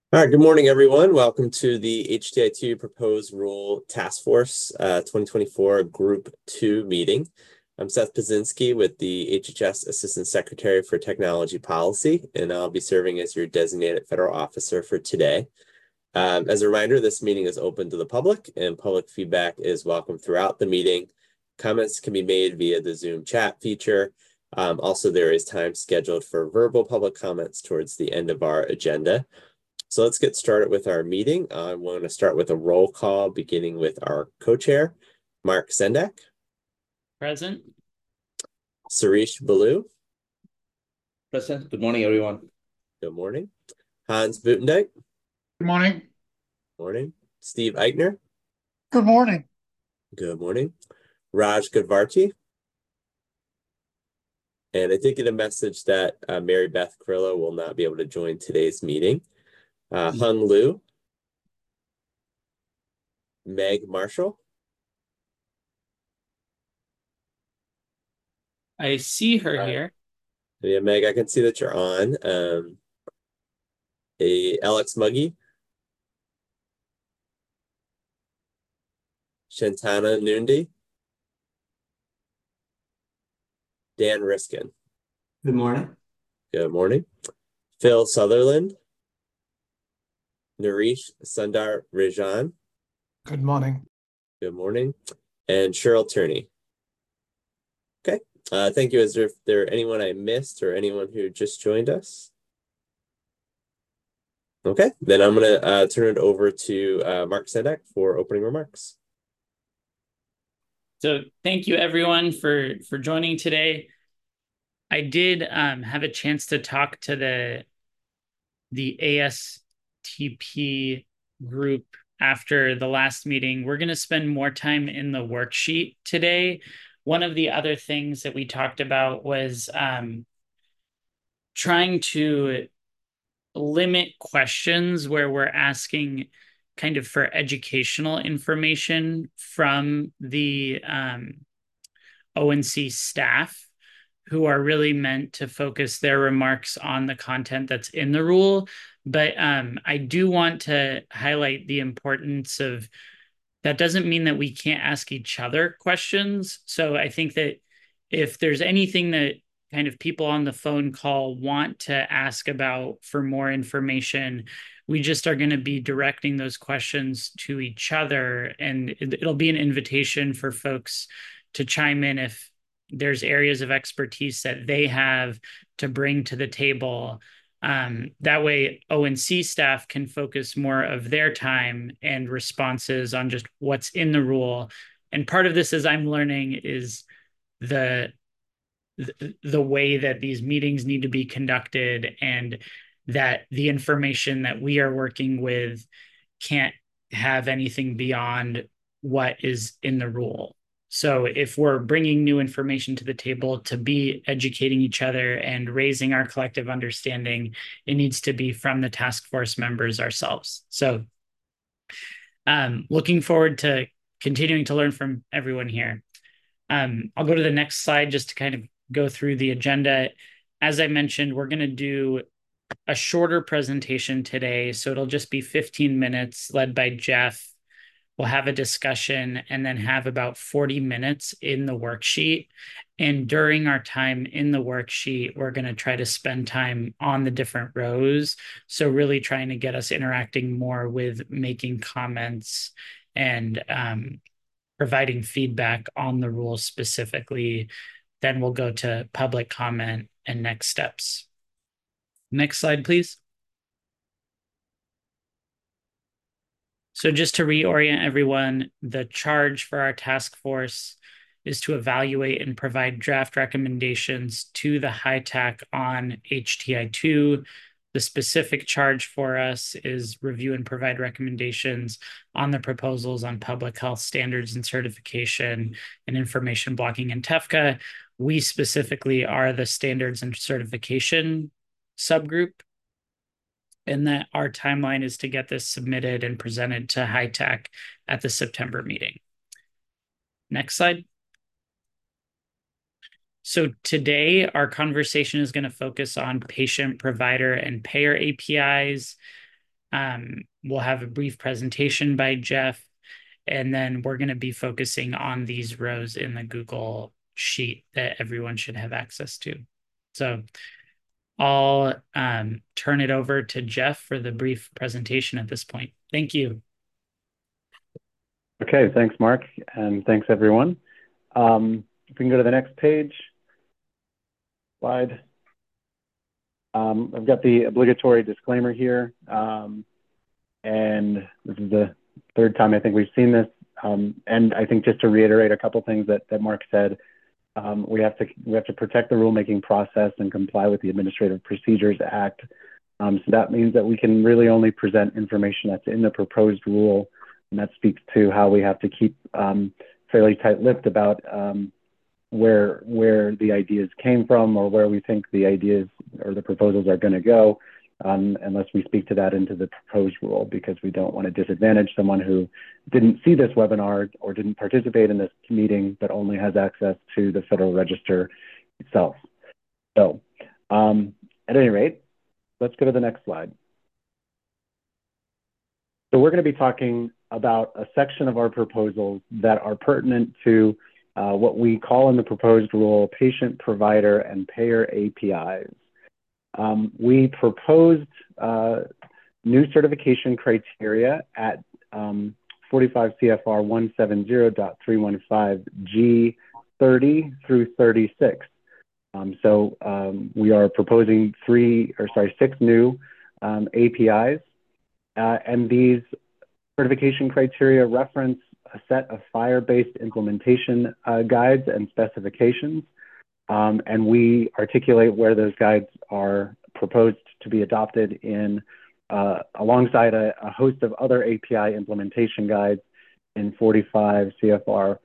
All right, good morning, everyone. Welcome to the HTI2 Proposed Rule Task Force 2024 Group 2 meeting. I'm Seth Pazinski with the HHS Assistant Secretary for Technology Policy, and I'll be serving as your designated federal officer for today. As a reminder, this meeting is open to the public, and public feedback is welcome throughout the meeting. Comments can be made via the Zoom chat feature. Also, there is time scheduled for verbal public comments towards the end of our agenda. So let's get started with our meeting. I want to start with a roll call, beginning with our co-chair, Mark Sendak. Present. Sarish Balu. Present. Good morning, everyone. Good morning. Hans Buitendijk. Good morning. Morning. Steve Eichner. Good morning. Good morning. Raj Gadvarti. And I did get a message that Mary Beth Carrillo will not be able to join today's meeting. Hung Liu. Meg Marshall. I see her here. Yeah, Meg, I can see that you're on. Alex Muggy. Shantana Nundi. Dan Riskin. Good morning. Good morning. Phil Sutherland. Naresh Sundar Rajan. Good morning. Good morning. And Cheryl Turney. Okay. Thank you. Is there anyone I missed or anyone who just joined us? Okay. Then I'm going to turn it over to Mark Sendak for opening remarks. So thank you, everyone, for joining today. I did have a chance to talk to the ASTP group after the last meeting. We're going to spend more time in the worksheet today. One of the other things that we talked about was trying to limit questions where we're asking kind of for educational information from the ONC staff, who are really meant to focus their remarks on the content that's in the rule. But I do want to highlight the importance of that. Doesn't mean that we can't ask each other questions. So I think that if there's anything that kind of people on the phone call want to ask about for more information, we just are going to be directing those questions to each other. And it'll be an invitation for folks to chime in if there's areas of expertise that they have to bring to the table. That way, ONC staff can focus more of their time and responses on just what's in the rule. And part of this, as I'm learning, is the way that these meetings need to be conducted, and that the information that we are working with can't have anything beyond what is in the rule. So if we're bringing new information to the table to be educating each other and raising our collective understanding, it needs to be from the task force members ourselves. So looking forward to continuing to learn from everyone here. I'll go to the next slide just to kind of go through the agenda. As I mentioned, we're going to do a shorter presentation today, so it'll just be 15 minutes led by Jeff. We'll have a discussion and then have about 40 minutes in the worksheet. And during our time in the worksheet, we're going to try to spend time on the different rows. So really trying to get us interacting more with making comments and providing feedback on the rules specifically. Then we'll go to public comment and next steps. Next slide, please. So just to reorient everyone, the charge for our task force is to evaluate and provide draft recommendations to the HITAC on HTI2. The specific charge for us is review and provide recommendations on the proposals on public health standards and certification and information blocking in TEFCA. We specifically are the standards and certification subgroup, and that our timeline is to get this submitted and presented to HITAC at the September meeting. Next slide. So today, our conversation is going to focus on patient, provider, and payer APIs. We'll have a brief presentation by Jeff, and then we're going to be focusing on these rows in the Google Sheet that everyone should have access to. So I'll turn it over to Jeff for the brief presentation at this point. Thank you. Okay, thanks, Mark, and thanks, everyone. If we can go to the next page, slide. I've got the obligatory disclaimer here, and this is the third time I think we've seen this. And I think just to reiterate a couple things that Mark said, we have to protect the rulemaking process and comply with the Administrative Procedures Act. So that means that we can really only present information that's in the proposed rule, and that speaks to how we have to keep fairly tight-lipped about where the ideas came from or where we think the ideas or the proposals are going to go, unless we speak to that into the proposed rule, because we don't want to disadvantage someone who didn't see this webinar or didn't participate in this meeting, but only has access to the Federal Register itself. So at any rate, let's go to the next slide. So we're going to be talking about a section of our proposals that are pertinent to what we call in the proposed rule patient, provider, and payer APIs. We proposed new certification criteria at 45 CFR 170.315 G30 through 36. We are proposing 6 new APIs, and these certification criteria reference a set of FHIR-based implementation guides and specifications, and we articulate where those guides are proposed to be adopted in alongside a host of other API implementation guides in 45 CFR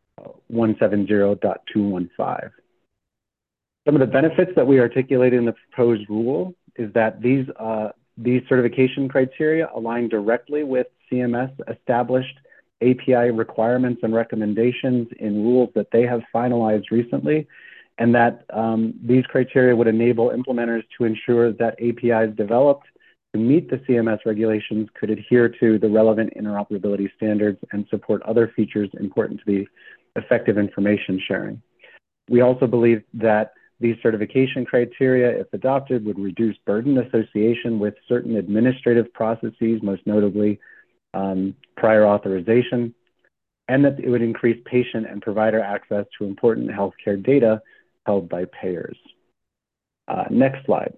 170.215. Some of the benefits that we articulate in the proposed rule is that these certification criteria align directly with CMS established API requirements and recommendations in rules that they have finalized recently, and that these criteria would enable implementers to ensure that APIs developed to meet the CMS regulations could adhere to the relevant interoperability standards and support other features important to the effective information sharing. We also believe that these certification criteria, if adopted, would reduce burden association with certain administrative processes, most notably prior authorization, and that it would increase patient and provider access to important healthcare data held by payers. Next slide.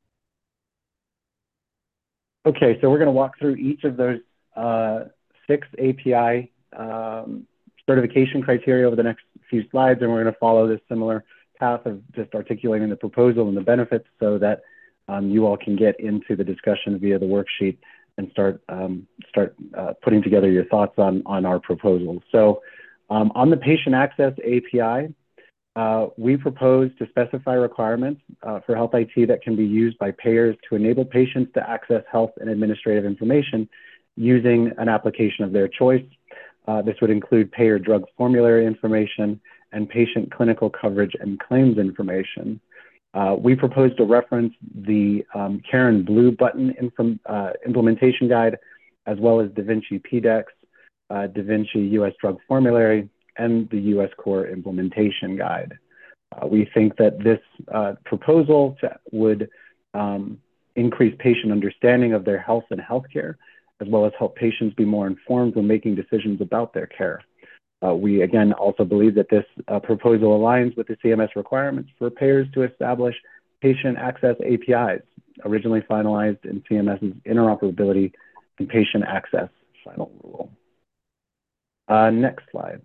Okay, so we're going to walk through each of those 6 API certification criteria over the next few slides, and we're going to follow this similar path of just articulating the proposal and the benefits so that you all can get into the discussion via the worksheet and start putting together your thoughts on our proposal. So on the patient access API, we propose to specify requirements for health IT that can be used by payers to enable patients to access health and administrative information using an application of their choice. This would include payer drug formulary information and patient clinical coverage and claims information. We propose to reference the Karen Blue button implementation guide, as well as Da Vinci PDEX, Da Vinci US Drug Formulary, and the US Core Implementation Guide. We think that this proposal would increase patient understanding of their health and healthcare, as well as help patients be more informed when making decisions about their care. We, again, also believe that this proposal aligns with the CMS requirements for payers to establish patient access APIs, originally finalized in CMS's interoperability and patient access final rule. Next slide.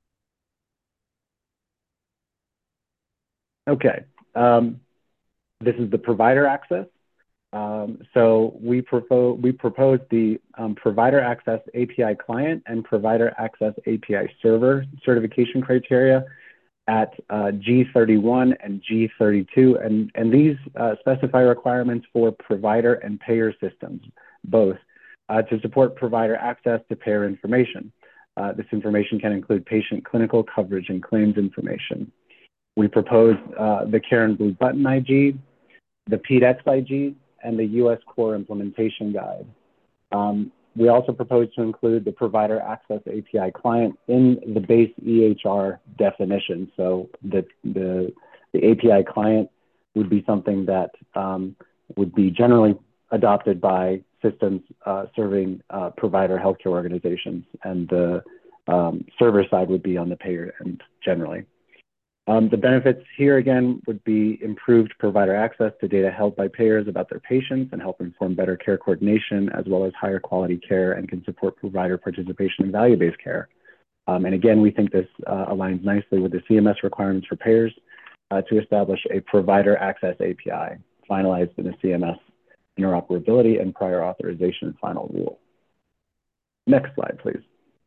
Okay, this is the provider access. So we propose the provider access API client and provider access API server certification criteria at G31 and G32, and these specify requirements for provider and payer systems, both, to support provider access to payer information. This information can include patient clinical coverage and claims information. We propose the Karen Blue Button IG, the PDEX IG, and the US Core Implementation Guide. We also propose to include the provider access API client in the base EHR definition. So the API client would be something that would be generally adopted by systems serving provider healthcare organizations, and the server side would be on the payer end generally. The benefits here again would be improved provider access to data held by payers about their patients and help inform better care coordination, as well as higher quality care, and can support provider participation in value-based care. And again, we think this aligns nicely with the CMS requirements for payers to establish a provider access API finalized in the CMS interoperability and prior authorization final rule. Next slide, please.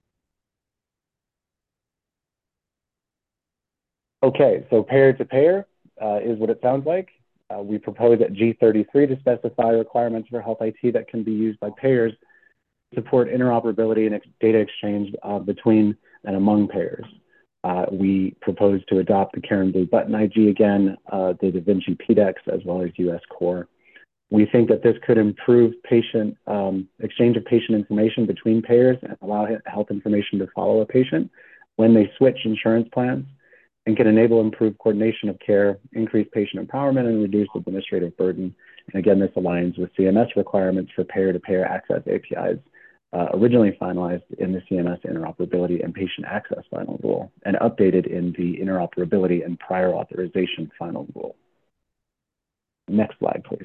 Okay, so payer to payer is what it sounds like. We propose at G33 to specify requirements for health IT that can be used by payers to support interoperability and data exchange between and among payers. We propose to adopt the Karen Blue Button IG again, the Da Vinci PDEX, as well as US Core. We think that this could improve patient exchange of patient information between payers and allow health information to follow a patient when they switch insurance plans, and can enable improved coordination of care, increase patient empowerment, and reduce administrative burden. And again, this aligns with CMS requirements for payer-to-payer access APIs, originally finalized in the CMS interoperability and patient access final rule, and updated in the interoperability and prior authorization final rule. Next slide, please.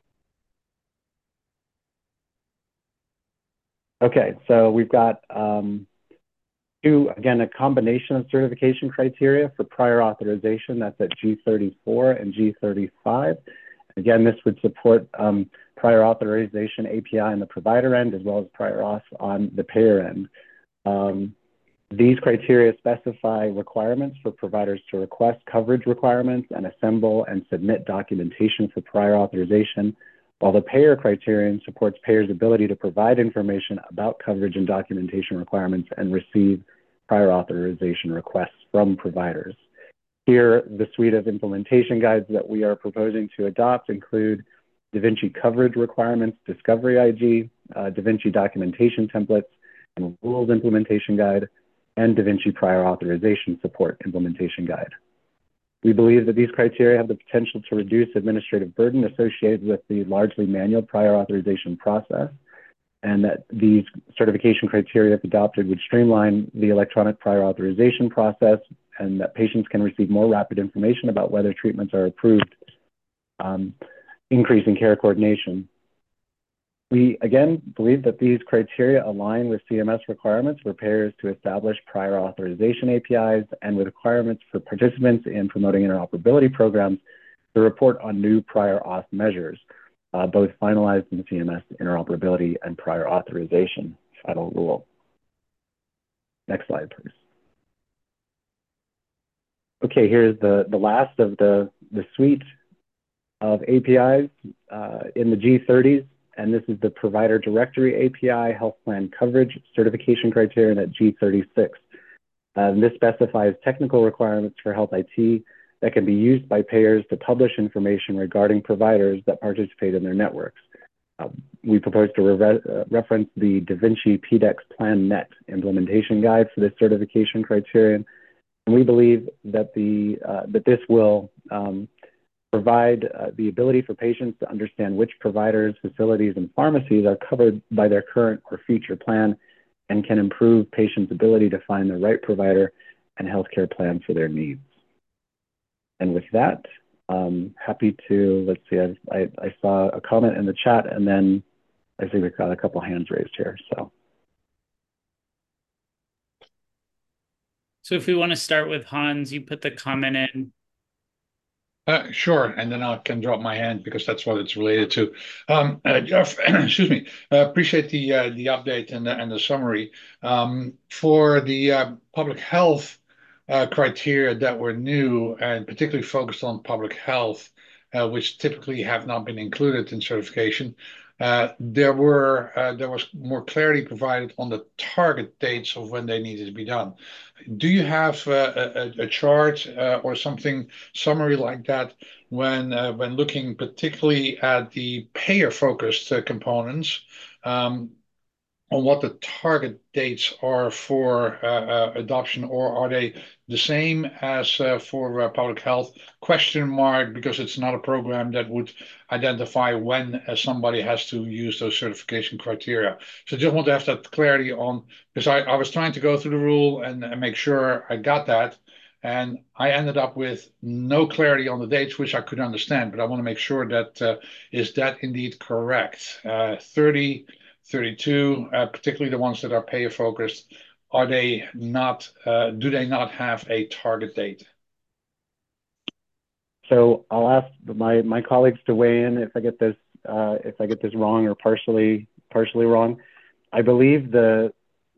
Okay, so we've got again, a combination of certification criteria for prior authorization. That's at G34 and G35. Again, this would support prior authorization API on the provider end, as well as prior auth on the payer end. These criteria specify requirements for providers to request coverage requirements and assemble and submit documentation for prior authorization, while the payer criterion supports payers' ability to provide information about coverage and documentation requirements and receive prior authorization requests from providers. Here, the suite of implementation guides that we are proposing to adopt include Da Vinci coverage requirements, Discovery IG, Da Vinci documentation templates and rules implementation guide, and Da Vinci prior authorization support implementation guide. We believe that these criteria have the potential to reduce administrative burden associated with the largely manual prior authorization process, and that these certification criteria, if adopted, would streamline the electronic prior authorization process, and that patients can receive more rapid information about whether treatments are approved, increasing care coordination. We, again, believe that these criteria align with CMS requirements for payers to establish prior authorization APIs and with requirements for participants in promoting interoperability programs to report on new prior auth measures, both finalized in the CMS interoperability and prior authorization final rule. Next slide, please. Okay, here's the last of the suite of APIs in the G30s, and this is the Provider Directory API Health Plan Coverage Certification Criterion at G36. This specifies technical requirements for health IT that can be used by payers to publish information regarding providers that participate in their networks. We propose to reference the Da Vinci PDEX Plan Net implementation guide for this certification criterion. And we believe that, that this will provide the ability for patients to understand which providers, facilities, and pharmacies are covered by their current or future plan, and can improve patients' ability to find the right provider and healthcare plan for their needs. And with that, happy to, let's see, I saw a comment in the chat, and then I see we've got a couple hands raised here, so. So if we want to start with Hans, you put the comment in. Sure, and then I can drop my hand because that's what it's related to. Jeff, excuse me. Appreciate the update and the summary. For the public health criteria that were new and particularly focused on public health, which typically have not been included in certification, there was more clarity provided on the target dates of when they needed to be done. Do you have a chart or something summary like that when looking particularly at the payer-focused components? on what the target dates are for adoption, or are they the same as for public health? Question mark, because it's not a program that would identify when somebody has to use those certification criteria. So just want to have that clarity on, because I was trying to go through the rule and make sure I got that. And I ended up with no clarity on the dates, which I could understand, but I want to make sure that is that indeed correct? 30, 32, particularly the ones that are payer focused, are they not, do they not have a target date? So I'll ask my colleagues to weigh in if I get this wrong or partially wrong. I believe the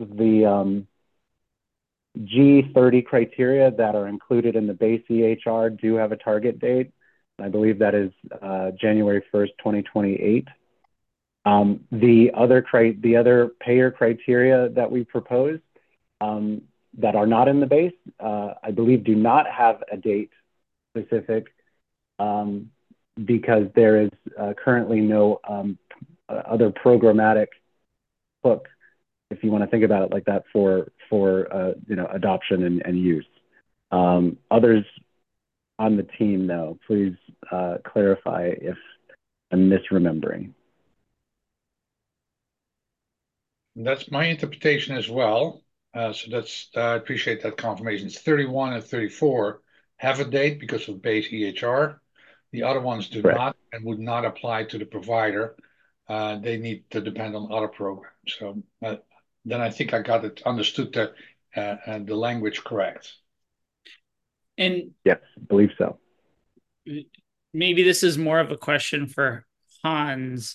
G30 criteria that are included in the base EHR do have a target date. I believe that is January 1st, 2028. The other payer criteria that we propose that are not in the base, I believe, do not have a date specific because there is currently no other programmatic hook, if you want to think about it like that, for adoption and use. Others on the team, though, please clarify if I'm misremembering. That's my interpretation as well. So that's I appreciate that confirmation. It's 31 and 34 have a date because of base EHR. The other ones do Correct. not and would not apply to the provider. They need to depend on other programs. So then I think I got it understood the language correct. And yes, I believe so. Maybe this is more of a question for Hans.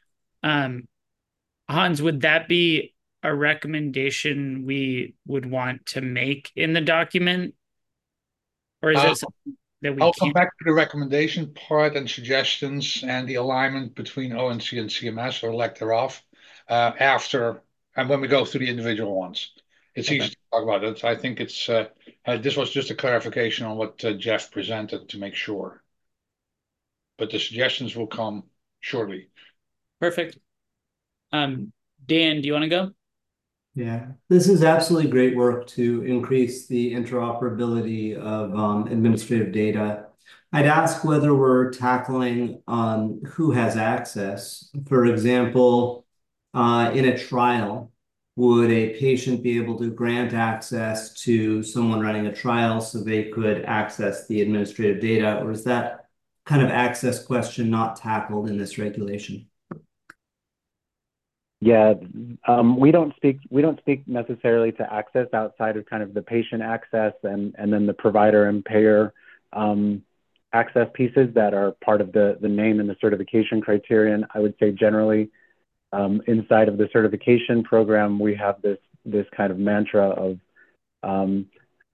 Hans, would that be a recommendation we would want to make in the document? Or is that something that we I'll come back to the recommendation part and suggestions and the alignment between ONC and CMS, or lack thereof, after and when we go through the individual ones. It's easy to talk about it. I think it's this was just a clarification on what Jeff presented to make sure. But the suggestions will come shortly. Perfect. Dan, do you want to go? Yeah, this is absolutely great work to increase the interoperability of administrative data. I'd ask whether we're tackling who has access. For example, in a trial, would a patient be able to grant access to someone running a trial so they could access the administrative data, or is that kind of access question not tackled in this regulation? Yeah, we don't speak necessarily to access outside of kind of the patient access and then the provider and payer access pieces that are part of the name and the certification criterion. I would say generally inside of the certification program, we have this kind of mantra of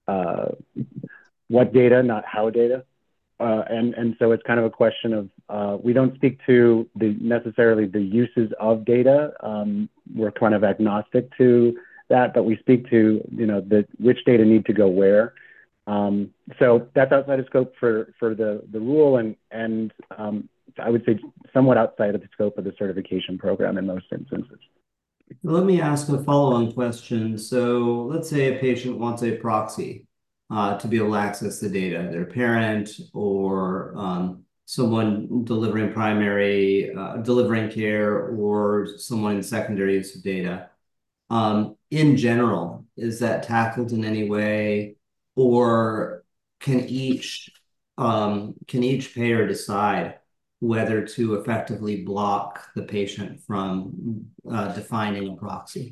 what data, not how data. And so it's kind of a question of we don't speak to necessarily the uses of data. We're kind of agnostic to that, but we speak to which data need to go where. So that's outside of scope for the rule, and I would say somewhat outside of the scope of the certification program in most instances. Let me ask a follow-on question. So let's say a patient wants a proxy to be able to access the data, their parent or someone delivering delivering care, or someone in secondary use of data. In general, is that tackled in any way, or can each payer decide whether to effectively block the patient from defining a proxy?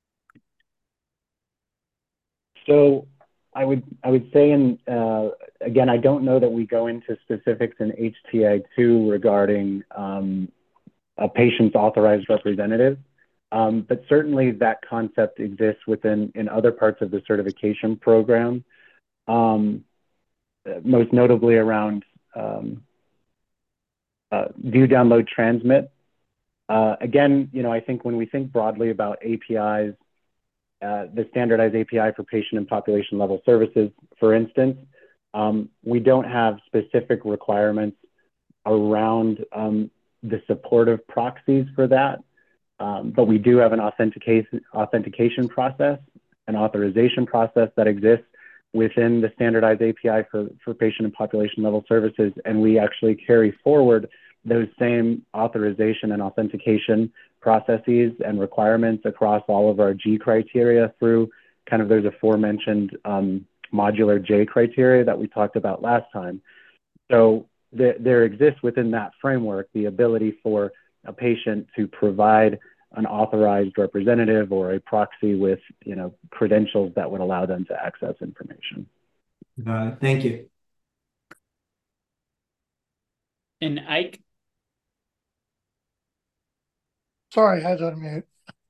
So I would say, and again, I don't know that we go into specifics in HTI-2 regarding a patient's authorized representative, but certainly that concept exists in other parts of the certification program, most notably around view, download, transmit. Again, I think when we think broadly about APIs, the standardized API for patient and population level services, for instance, we don't have specific requirements around the support of proxies for that. But we do have an authentication process, an authorization process that exists within the standardized API for patient and population level services. And we actually carry forward those same authorization and authentication processes and requirements across all of our G criteria through kind of those aforementioned modular J criteria that we talked about last time. So there exists within that framework the ability for a patient to provide an authorized representative or a proxy with, credentials that would allow them to access information. Thank you. And Ike? Sorry, I had to unmute.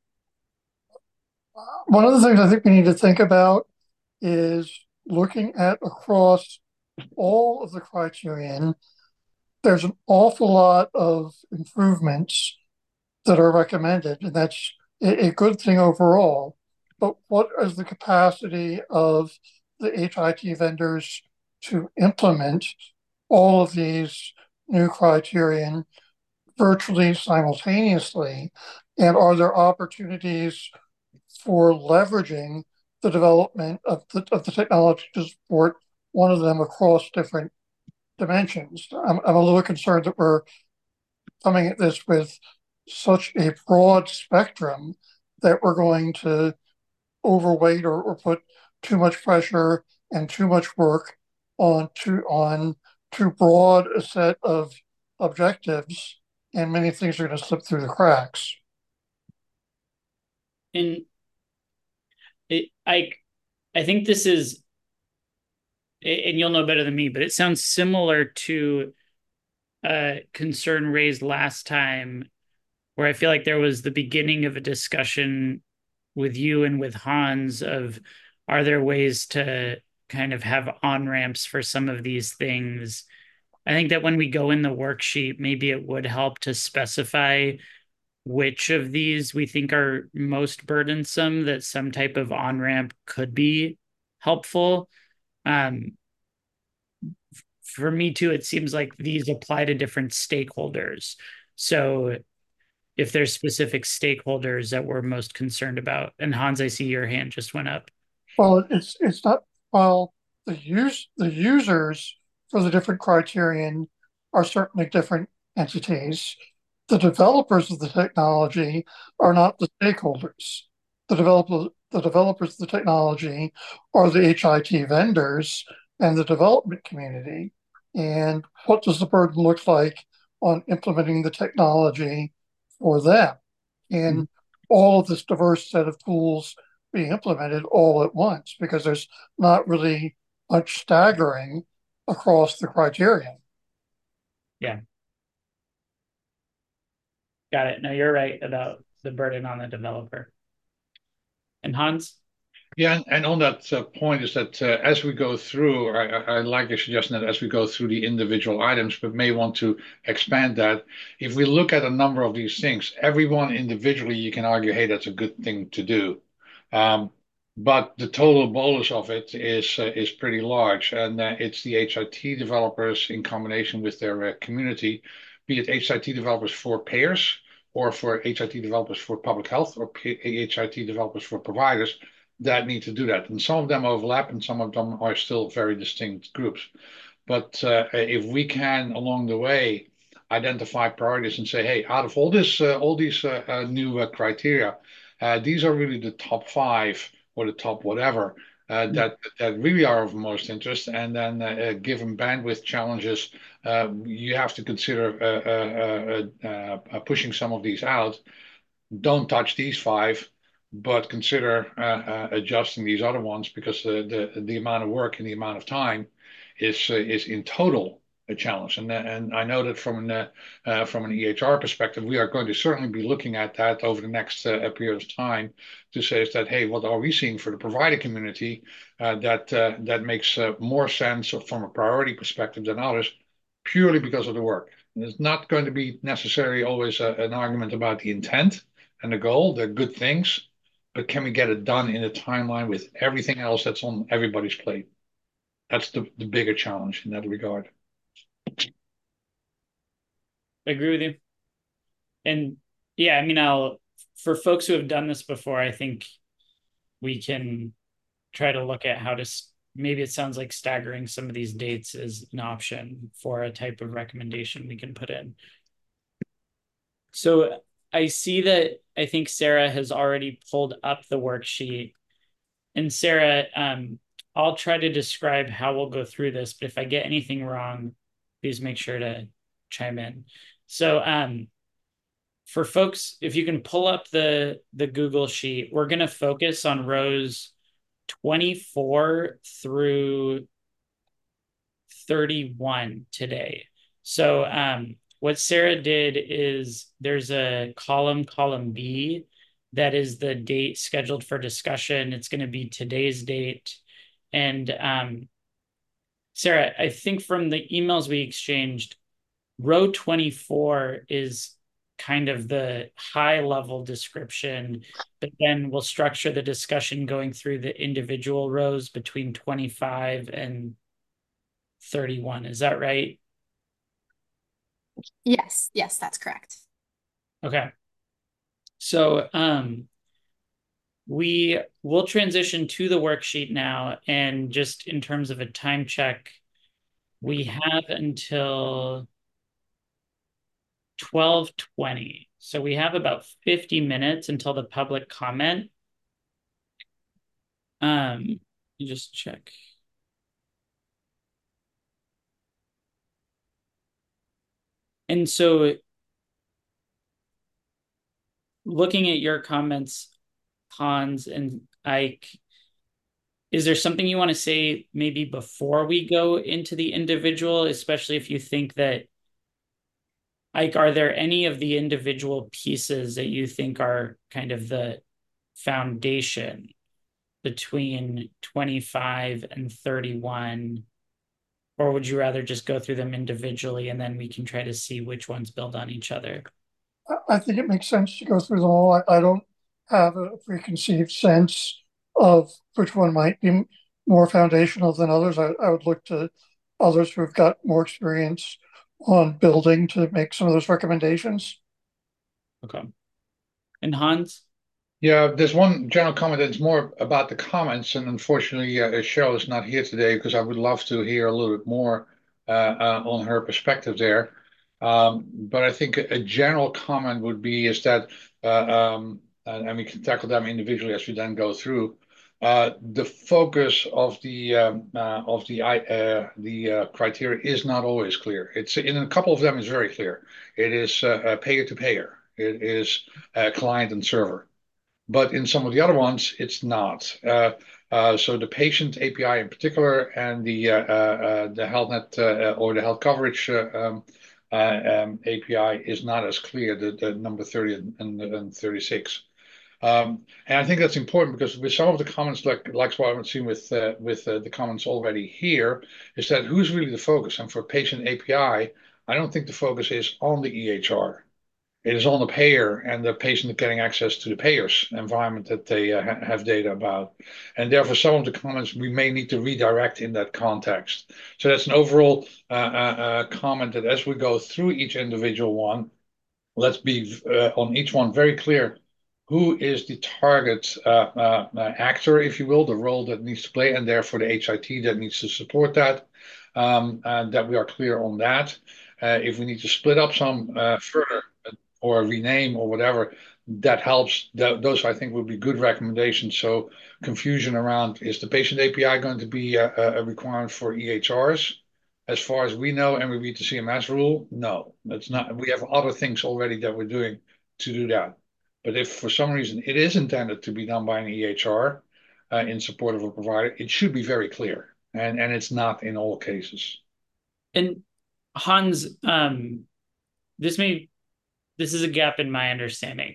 One of the things I think we need to think about is looking at across all of the criterion. There's an awful lot of improvements that are recommended, and that's a good thing overall. But what is the capacity of the HIT vendors to implement all of these new criterion virtually simultaneously? And are there opportunities for leveraging the development of the technology to support one of them across different dimensions? I'm a little concerned that we're coming at this with such a broad spectrum that we're going to overweight or put too much pressure and too much work on too broad a set of objectives, and many things are going to slip through the cracks. And I think this is, and you'll know better than me, but it sounds similar to a concern raised last time, where I feel like there was the beginning of a discussion with you and with Hans of, are there ways to kind of have on-ramps for some of these things? I think that when we go in the worksheet, maybe it would help to specify which of these we think are most burdensome, that some type of on-ramp could be helpful. For me too, it seems like these apply to different stakeholders. So if there's specific stakeholders that we're most concerned about, and Hans, I see your hand just went up. Well, it's not, well, the users for the different criterion are certainly different entities. The developers of the technology are not the stakeholders. The developers of the technology are the HIT vendors and the development community. And what does the burden look like on implementing the technology for them? And all of this diverse set of tools being implemented all at once, because there's not really much staggering across the criterion. Yeah. Got it. No, you're right about the burden on the developer. And Hans? Yeah, and on that point is that as we go through, I like your suggestion that as we go through the individual items, but may want to expand that. If we look at a number of these things, everyone individually, you can argue, hey, that's a good thing to do. But the total bolus of it is pretty large, and it's the HIT developers in combination with their community, be it HIT developers for payers or for HIT developers for public health or HIT developers for providers that need to do that. And some of them overlap and some of them are still very distinct groups. But if we can, along the way, identify priorities and say, hey, out of all these new criteria, these are really the top 5 or the top whatever that really are of most interest. And then given bandwidth challenges, you have to consider pushing some of these out. Don't touch these 5, but consider adjusting these other ones, because the amount of work and the amount of time is in total a challenge. And I know that from an EHR perspective, we are going to certainly be looking at that over the next period of time to say is that, hey, what are we seeing for the provider community that makes more sense from a priority perspective than others, purely because of the work. And it's not going to be necessarily always an argument about the intent and the goal. They're good things, but can we get it done in a timeline with everything else that's on everybody's plate? That's the bigger challenge in that regard. I agree with you. And yeah, I mean, I'll for folks who have done this before, I think we can try to look at how to, maybe it sounds like staggering some of these dates is an option for a type of recommendation we can put in. So I see that I think Sarah has already pulled up the worksheet. And Sarah, I'll try to describe how we'll go through this, but if I get anything wrong, please make sure to chime in. So for folks, if you can pull up the Google Sheet, we're going to focus on rows 24 through 31 today. So what Sarah did is there's a column B, that is the date scheduled for discussion. It's going to be today's date. And Sarah, I think from the emails we exchanged, row 24 is kind of the high level description, but then we'll structure the discussion going through the individual rows between 25 and 31. Is that right? Yes, that's correct. Okay. So we will transition to the worksheet now, and just in terms of a time check, we have until 12:20. So we have about 50 minutes until the public comment. You just check. And so looking at your comments, Hans and Ike, is there something you want to say maybe before we go into the individual, especially if you think that, Ike, are there any of the individual pieces that you think are kind of the foundation between 25 and 31? Or would you rather just go through them individually and then we can try to see which ones build on each other? I think it makes sense to go through them all. I don't have a preconceived sense of which one might be more foundational than others. I would look to others who've got more experience on building to make some of those recommendations. Okay. And Hans? Yeah, there's one general comment that's more about the comments, and unfortunately, Cheryl is not here today because I would love to hear a little bit more on her perspective there. But I think a general comment would be is that, and we can tackle them individually as we then go through. The focus of the criteria is not always clear. It's in a couple of them is very clear. It is payer to payer. It is client and server. But in some of the other ones, it's not. So the patient API in particular and the HealthNet or the health coverage API is not as clear, the number 30 and 36. And I think that's important because with some of the comments, like what I've seen with the comments already here, is that who's really the focus? And for patient API, I don't think the focus is on the EHR. It is on the payer and the patient getting access to the payer's environment that they have data about. And therefore, some of the comments we may need to redirect in that context. So that's an overall comment that as we go through each individual one, let's be on each one very clear who is the target actor, if you will, the role that needs to play, and therefore the HIT that needs to support that, and that we are clear on that. If we need to split up some further, or rename or whatever, that helps. Those I think would be good recommendations. So confusion around, is the patient API going to be a requirement for EHRs? As far as we know, and we read the CMS rule, no, that's not. We have other things already that we're doing to do that. But if for some reason it is intended to be done by an EHR in support of a provider, it should be very clear. And it's not in all cases. And Hans, this is a gap in my understanding.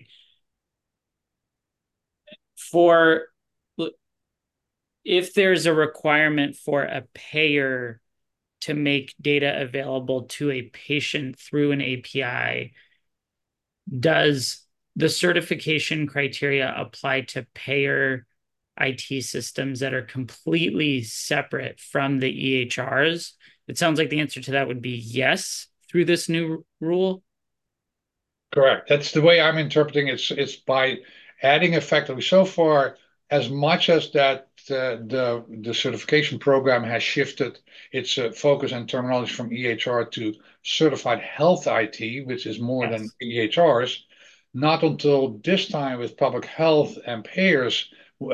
If there's a requirement for a payer to make data available to a patient through an API, does the certification criteria apply to payer IT systems that are completely separate from the EHRs? It sounds like the answer to that would be yes through this new rule. Correct. That's the way I'm interpreting it. It's by adding effectively so far, as much as that the certification program has shifted its focus and terminology from EHR to certified health IT, which is more than Yes. EHRs. Not until this time with public health and payers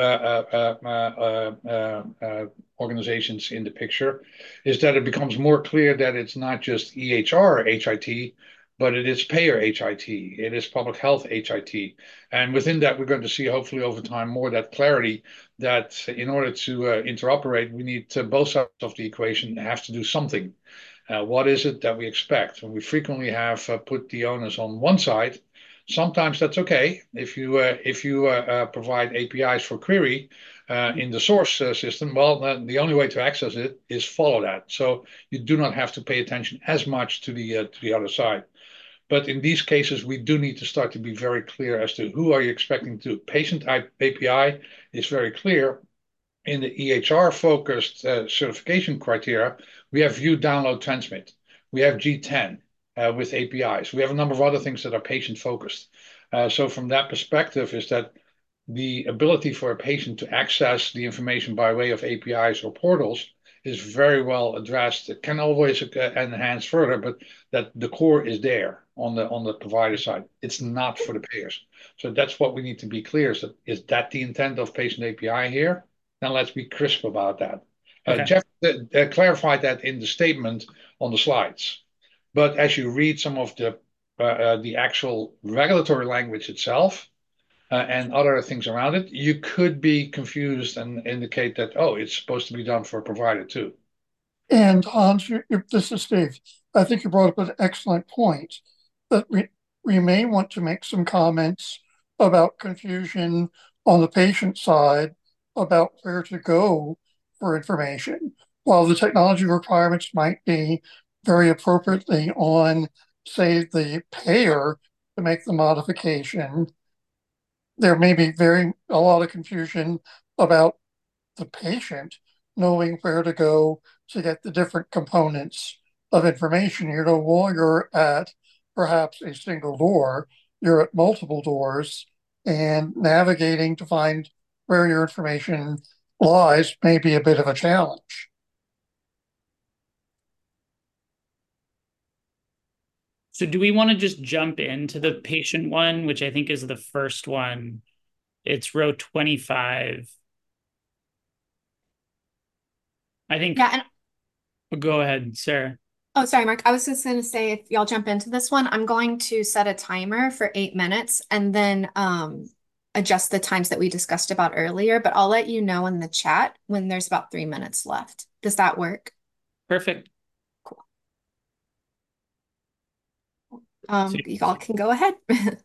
organizations in the picture, is that it becomes more clear that it's not just EHR HIT, but it is payer HIT, it is public health HIT. And within that, we're going to see hopefully over time more that clarity that in order to interoperate, we need both sides of the equation have to do something. What is it that we expect? And we frequently have put the onus on one side. Sometimes that's okay. If you provide APIs for query in the source system, well, the only way to access it is follow that. So you do not have to pay attention as much to the other side. But in these cases, we do need to start to be very clear as to who are you expecting to. Patient API is very clear. In the EHR-focused certification criteria, we have view, download, transmit. We have G10 with APIs. We have a number of other things that are patient-focused. So from that perspective is that the ability for a patient to access the information by way of APIs or portals is very well addressed. It can always enhance further, but that the core is there on the provider side. It's not for the payers. So that's what we need to be clear. Is that the intent of patient API here? Now let's be crisp about that. Okay. Jeff clarified that in the statement on the slides. But as you read some of the actual regulatory language itself, and other things around it, you could be confused and indicate that, oh, it's supposed to be done for a provider too. And Hans, this is Steve. I think you brought up an excellent point that we may want to make some comments about confusion on the patient side about where to go for information. While the technology requirements might be very appropriately on, say, the payer to make the modification, there may be a lot of confusion about the patient knowing where to go to get the different components of information. You're no longer at perhaps a single door, you're at multiple doors, and navigating to find where your information lies may be a bit of a challenge. So do we want to just jump into the patient one, which I think is the first one? It's row 25. I think. Yeah, and Go ahead, Sarah. oh, sorry, Mark. I was just going to say, if y'all jump into this one, I'm going to set a timer for 8 minutes and then adjust the times that we discussed about earlier. But I'll let you know in the chat when there's about 3 minutes left. Does that work? Perfect. Cool. You all can go ahead.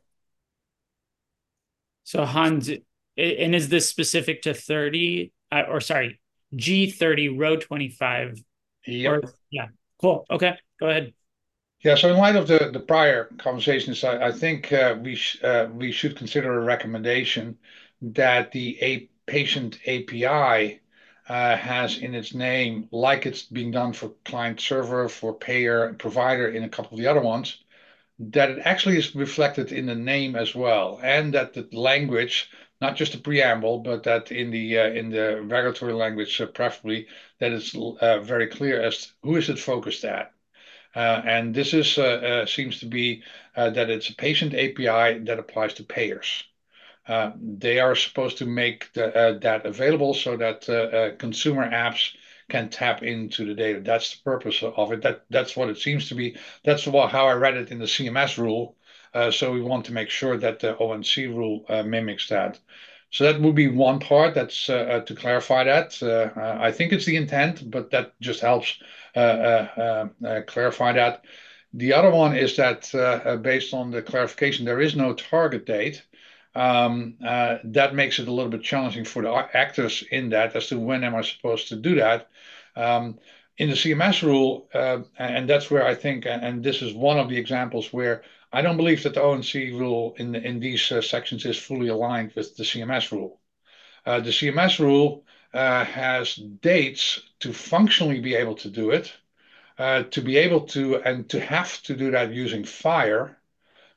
So Hans, and is this specific to 30 or sorry, G30 row 25? Yep. Yeah, cool. Okay, go ahead. Yeah, so in light of the prior conversations, I think we should consider a recommendation that the patient API has in its name, like it's being done for client server, for payer and provider in a couple of the other ones, that it actually is reflected in the name as well, and that the language, not just the preamble, but that in the regulatory language, preferably, that it's very clear as to who is it focused at. And this is seems to be that it's a patient API that applies to payers. They are supposed to make that available so that consumer apps can tap into the data. That's the purpose of it. That's what it seems to be. That's how I read it in the CMS rule. So we want to make sure that the ONC rule mimics that. So that would be one part. That's to clarify that. I think it's the intent, but that just helps clarify that. The other one is that based on the clarification, there is no target date. That makes it a little bit challenging for the actors in that as to when am I supposed to do that. In the CMS rule, and that's where I think, and this is one of the examples where I don't believe that the ONC rule in these sections is fully aligned with the CMS rule. The CMS rule has dates to functionally be able to do it, to be able to and to have to do that using FHIR.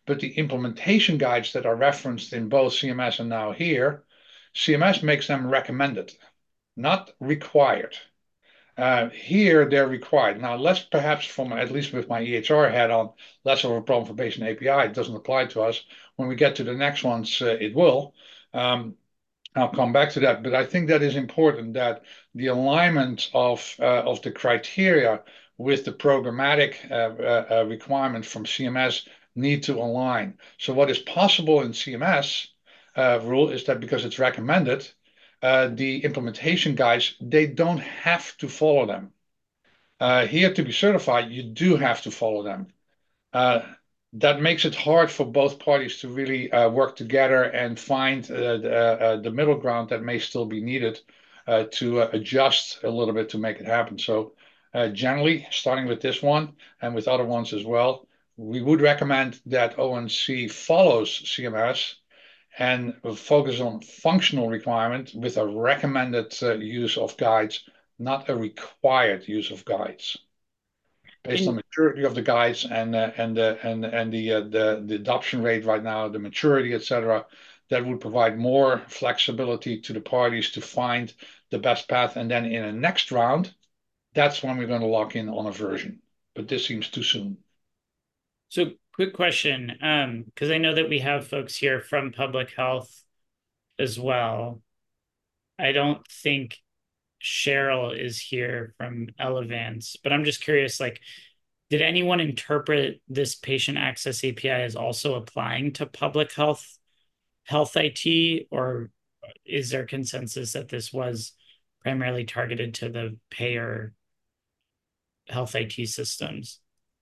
but the implementation guides that are referenced in both CMS and now here, CMS makes them recommended, not required. Here they're required. Now, less perhaps from, at least with my EHR hat on, less of a problem for patient API. It doesn't apply to us. When we get to the next ones, it will. I'll come back to that, but I think that is important, that the alignment of the criteria with the programmatic requirement from CMS need to align. So what is possible in CMS rule is that because it's recommended, the implementation guides, they don't have to follow them. Here, to be certified, you do have to follow them. That makes it hard for both parties to really work together and find the middle ground that may still be needed to adjust a little bit to make it happen. So generally, starting with this one and with other ones as well, we would recommend that ONC follows CMS and focus on functional requirement with a recommended use of guides, not a required use of guides. Based on maturity of the guides and the adoption rate right now, the maturity, etc., that would provide more flexibility to the parties to find the best path. And then in a next round, that's when we're going to lock in on a version. But this seems too soon. So quick question, because I know that we have folks here from public health as well. I don't think Cheryl is here from Elevance, but I'm just curious, like, did anyone interpret this patient access API as also applying to public health IT, or is there consensus that this was primarily targeted to the payer health IT systems?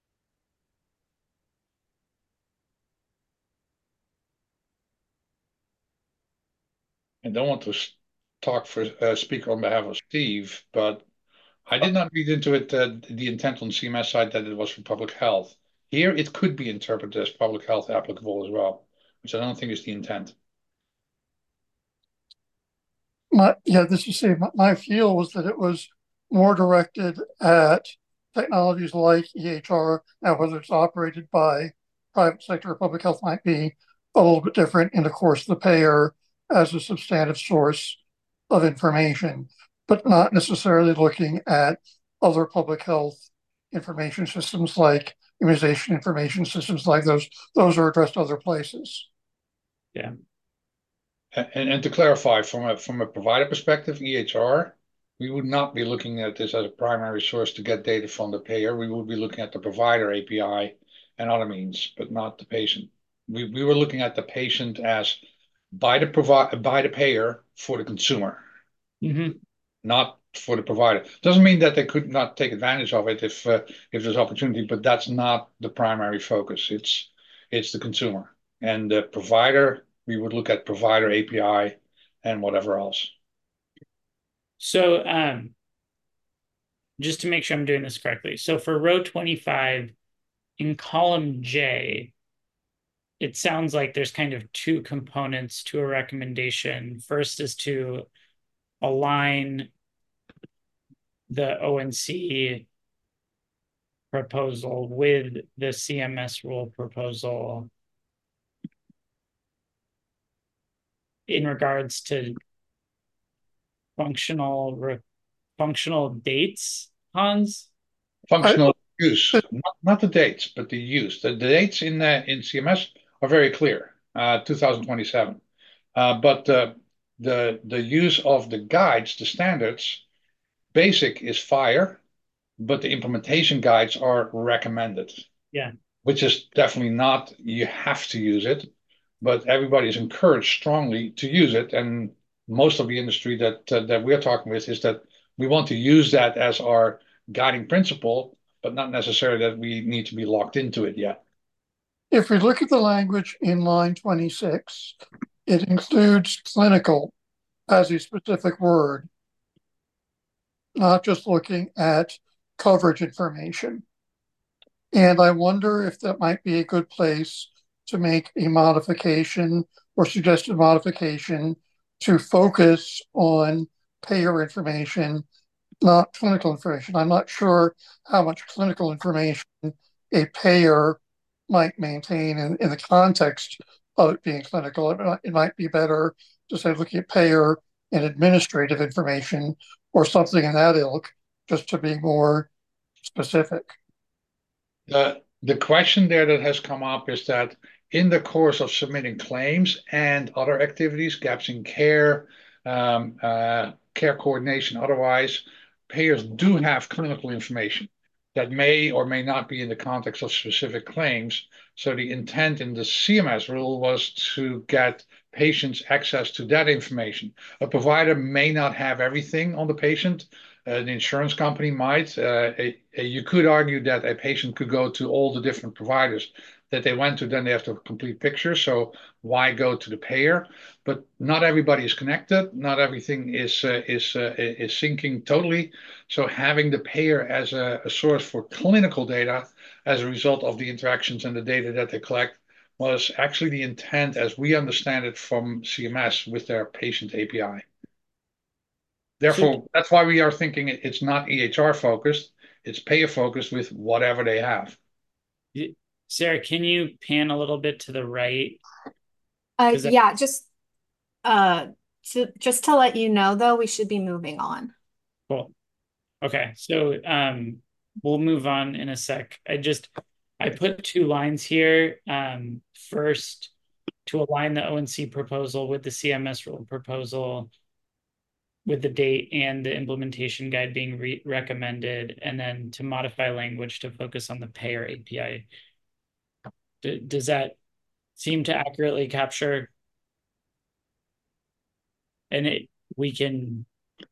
I don't want to speak on behalf of Steve, but I did not read into it the intent on CMS side that it was for public health. Here, it could be interpreted as public health applicable as well, which I don't think is the intent. My feel was that it was more directed at technologies like EHR. Now, whether it's operated by private sector or public health might be a little bit different, and of course, the payer as a substantive source of information, but not necessarily looking at other public health information systems like immunization information systems like those. Those are addressed other places. Yeah. And to clarify, from a provider perspective, EHR, we would not be looking at this as a primary source to get data from the payer. We would be looking at the provider API and other means, but not the patient. We were looking at the patient as by the payer for the consumer, not for the provider. Doesn't mean that they could not take advantage of it if there's opportunity, but that's not the primary focus. It's the consumer, and the provider. We would look at provider API and whatever else. So just to make sure I'm doing this correctly. So for row 25, in column J, it sounds like there's kind of two components to a recommendation. First is to align the ONC proposal with the CMS rule proposal in regards to functional dates, Hans? Functional use, not the dates, but the use. The dates in CMS are very clear, 2027. But the use of the guides, the standards, basic is FHIR, but the implementation guides are recommended. Yeah. Which is definitely not, you have to use it, but everybody is encouraged strongly to use it. And most of the industry that we're talking with is that we want to use that as our guiding principle, but not necessarily that we need to be locked into it yet. If we look at the language in line 26, it includes clinical as a specific word, not just looking at coverage information. And I wonder if that might be a good place to make a modification or suggested modification to focus on payer information, not clinical information. I'm not sure how much clinical information a payer might maintain in the context of it being clinical. It might be better to say looking at payer and administrative information or something in that ilk, just to be more specific. The question there that has come up is that in the course of submitting claims and other activities, gaps in care, care coordination, otherwise, payers do have clinical information that may or may not be in the context of specific claims. So the intent in the CMS rule was to get patients access to that information. A provider may not have everything on the patient. An insurance company might. You could argue that a patient could go to all the different providers that they went to, then they have to have a complete picture. So why go to the payer? But not everybody is connected. Not everything is syncing totally. So having the payer as a source for clinical data as a result of the interactions and the data that they collect was actually the intent as we understand it from CMS with their patient API. Therefore, that's why we are thinking it's not EHR focused, it's payer focused with whatever they have. Sarah, can you pan a little bit to the right? Yeah, just to let you know, though, we should be moving on. Cool. Okay, so we'll move on in a sec. I put 2 lines here. First, to align the ONC proposal with the CMS rule proposal, with the date and the implementation guide being recommended, and then to modify language to focus on the payer API. Does that seem to accurately capture? And we can.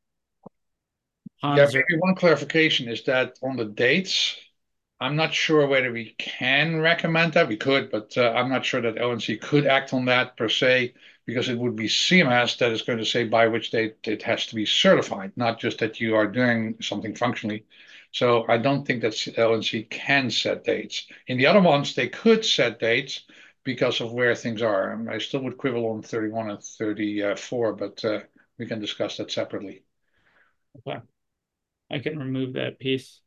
Yeah, maybe one clarification is that on the dates, I'm not sure whether we can recommend that. We could, but I'm not sure that ONC could act on that per se, because it would be CMS that is going to say by which date it has to be certified, not just that you are doing something functionally. So I don't think that ONC can set dates. In the other ones, they could set dates because of where things are. I still would quibble on 31 and 34, but we can discuss that separately. Okay. I can remove that piece.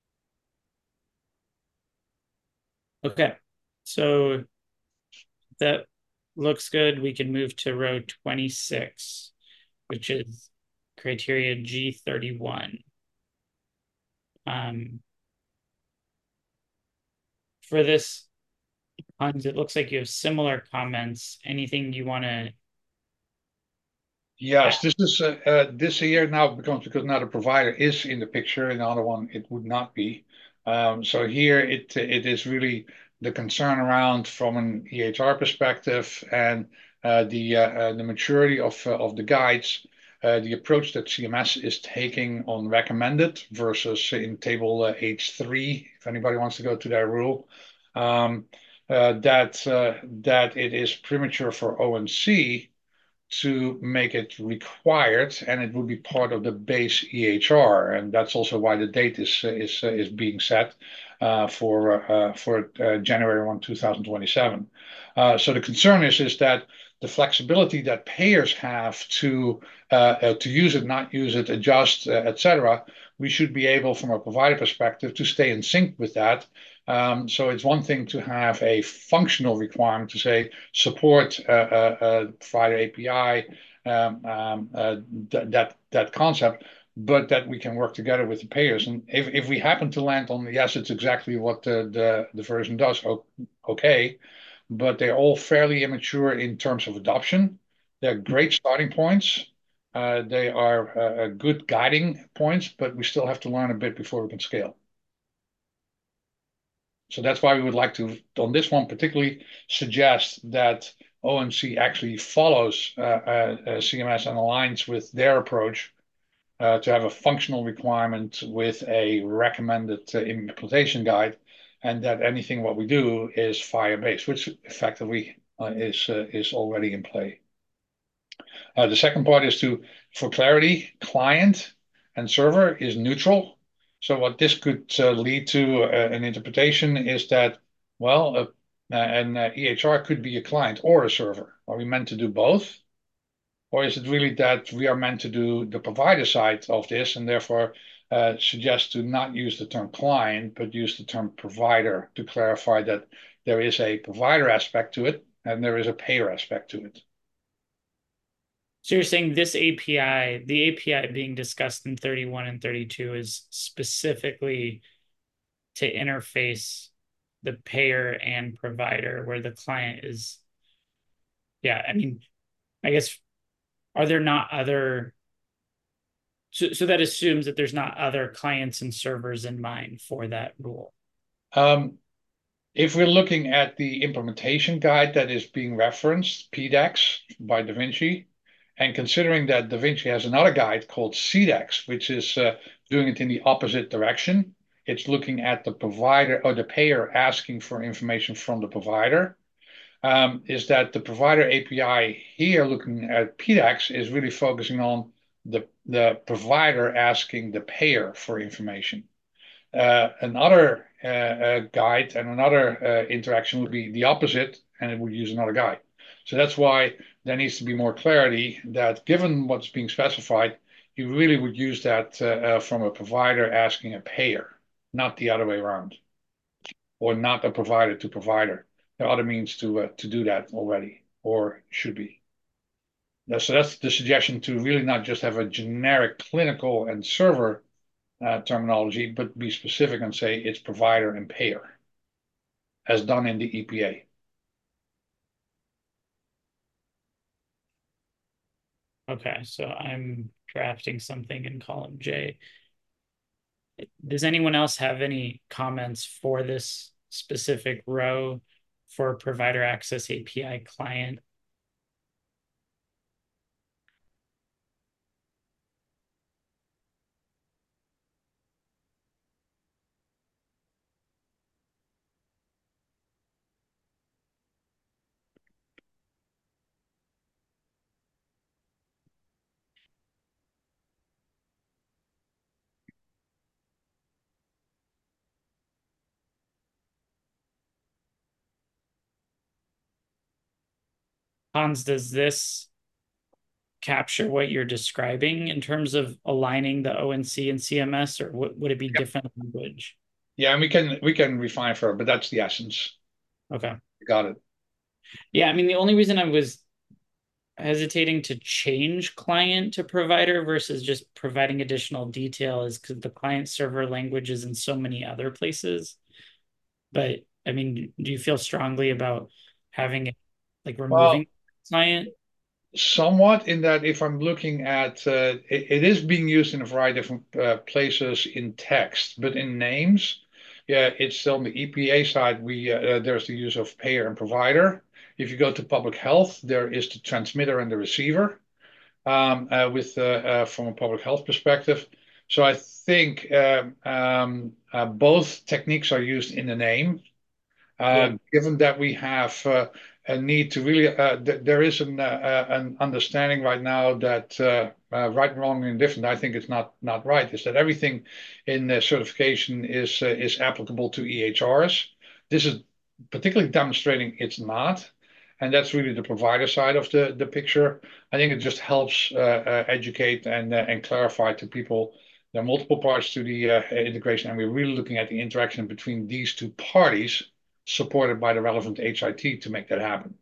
Okay, so that looks good. We can move to row 26, which is criteria G31. For this, Hans, it looks like you have similar comments. Anything you want to? Yes, this is this here now becomes because now the provider is in the picture. In the other one, it would not be. So here it is really the concern around from an EHR perspective and the maturity of the guides, the approach that CMS is taking on recommended versus in table H3, if anybody wants to go to that rule, that it is premature for ONC to make it required, and it would be part of the base EHR, and that's also why the date is being set for January 1, 2027. So the concern is that the flexibility that payers have to use it, not use it, adjust, etc. We should be able, from a provider perspective, to stay in sync with that. So it's one thing to have a functional requirement to say support provider API, that concept, but that we can work together with the payers. And if we happen to land on yes, it's exactly what the version does, okay, but they're all fairly immature in terms of adoption. They're great starting points. They are good guiding points, but we still have to learn a bit before we can scale. So that's why we would like to, on this one particularly, suggest that ONC actually follows CMS and aligns with their approach to have a functional requirement with a recommended implementation guide, and that anything what we do is FHIR-based, which effectively is already in play. The second part is for clarity, client and server is neutral. So what this could lead to an interpretation is that, well, an EHR could be a client or a server. Are we meant to do both? Or is it really that we are meant to do the provider side of this and therefore suggest to not use the term client, but use the term provider to clarify that there is a provider aspect to it and there is a payer aspect to it. So you're saying this API, the API being discussed in 31 and 32 is specifically to interface the payer and provider where the client is. Yeah, I mean, I guess, are there not other, so that assumes that there's not other clients and servers in mind for that rule. If we're looking at the implementation guide that is being referenced, PDEX by DaVinci, and considering that DaVinci has another guide called CDEX, which is doing it in the opposite direction. It's looking at the provider or the payer asking for information from the provider. Is that the provider API here looking at PDEX is really focusing on the provider asking the payer for information. Another guide and another interaction would be the opposite, and it would use another guide. So that's why there needs to be more clarity that given what's being specified, you really would use that from a provider asking a payer, not the other way around, or not a provider to provider. There are other means to do that already, or should be. So that's the suggestion, to really not just have a generic clinical and server terminology, but be specific and say it's provider and payer, as done in the EPA. Okay, so I'm drafting something in column J. Does anyone else have any comments for this specific row for provider access API client? Hans, does this capture what you're describing in terms of aligning the ONC and CMS, or would it be different language? Yeah, and we can refine further, but that's the essence. Okay. Got it. Yeah, I mean, the only reason I was hesitating to change client to provider versus just providing additional detail is because the client server language is in so many other places. But I mean, do you feel strongly about having it, like, removing client? Somewhat, in that if I'm looking at it is being used in a variety of different places in text, but in names, yeah, it's still on the EPA side. There's the use of payer and provider. If you go to public health, there is the transmitter and the receiver, from a public health perspective. So I think both techniques are used in the name. Given that we have a need to really, there is an understanding right now that right, wrong, and different. I think it's not right. Is that everything in the certification is applicable to EHRs? This is particularly demonstrating it's not, and that's really the provider side of the picture. I think it just helps educate and clarify to people. There are multiple parts to the integration, and we're really looking at the interaction between these two parties, supported by the relevant HIT to make that happen.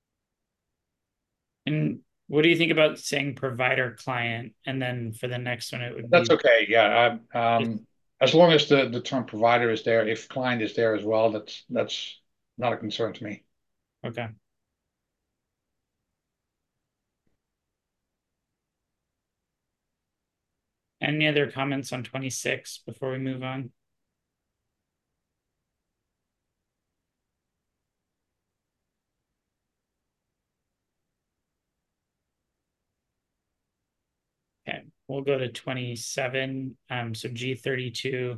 And what do you think about saying provider client, and then for the next one it would That's be okay. Yeah. As long as the term provider is there, if client is there as well, that's not a concern to me. okay. Any other comments on 26 before we move on? Okay, we'll go to 27. So G32.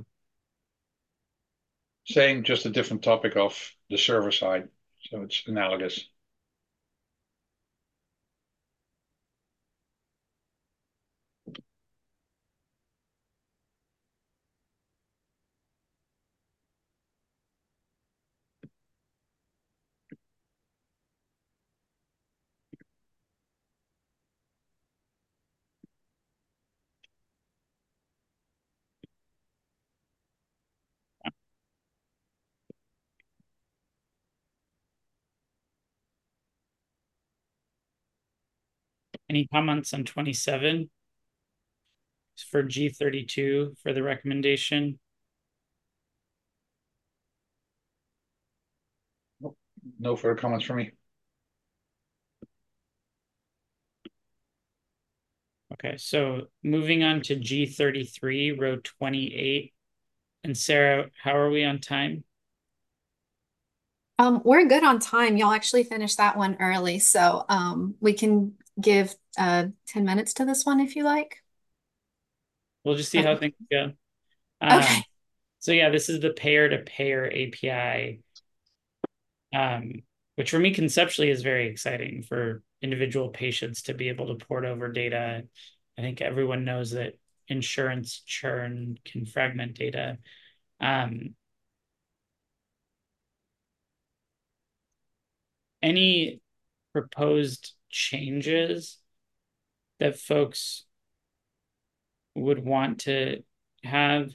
Same, just a different topic of the server side. So it's analogous. Any comments on 27 for G32 for the recommendation? No further comments from me. Okay, so moving on to G33, row 28. And Sarah, how are we on time? We're good on time. Y'all actually finished that one early, so we can give 10 minutes to this one if you like. We'll just see how things go. Okay. So yeah, this is the payer-to-payer API, which for me conceptually is very exciting for individual patients to be able to port over data. I think everyone knows that insurance churn can fragment data. Any proposed changes that folks would want to have?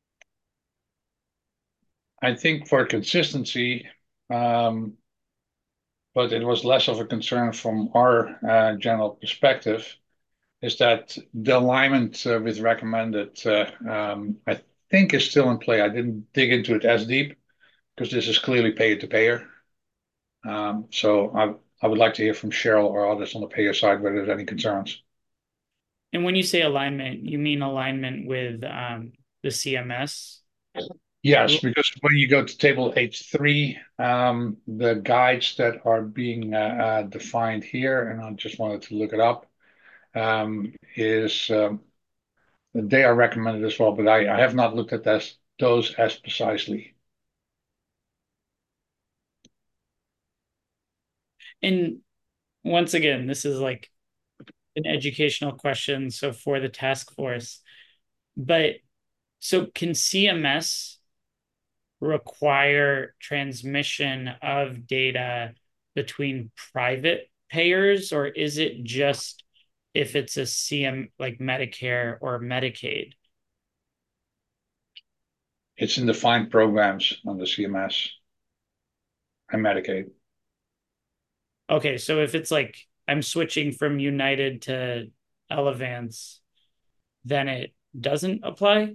I think for consistency, but it was less of a concern from our general perspective, is that the alignment with recommended, I think is still in play. I didn't dig into it as deep because this is clearly payer to payer. So I would like to hear from Cheryl or others on the payer side whether there's any concerns. And when you say alignment, you mean alignment with the CMS? Yes, because when you go to table H3, the guides that are being defined here, and I just wanted to look it up, is they are recommended as well, but I have not looked at those as precisely. And once again, this is like an educational question, so for the task force. But so can CMS require transmission of data between private payers, or is it just if it's a CM like Medicare or Medicaid? It's in defined programs on the CMS and Medicaid. Okay, so if it's like I'm switching from United to Elevance, then it doesn't apply?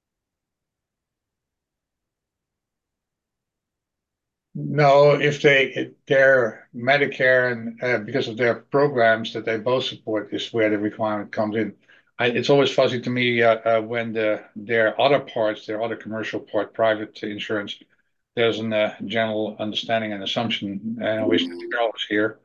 No, if their Medicare and because of their programs that they both support is where the requirement comes in. It's always fuzzy to me when their other parts, their other commercial part, private insurance, there's a general understanding and assumption, and I wish Cheryl was here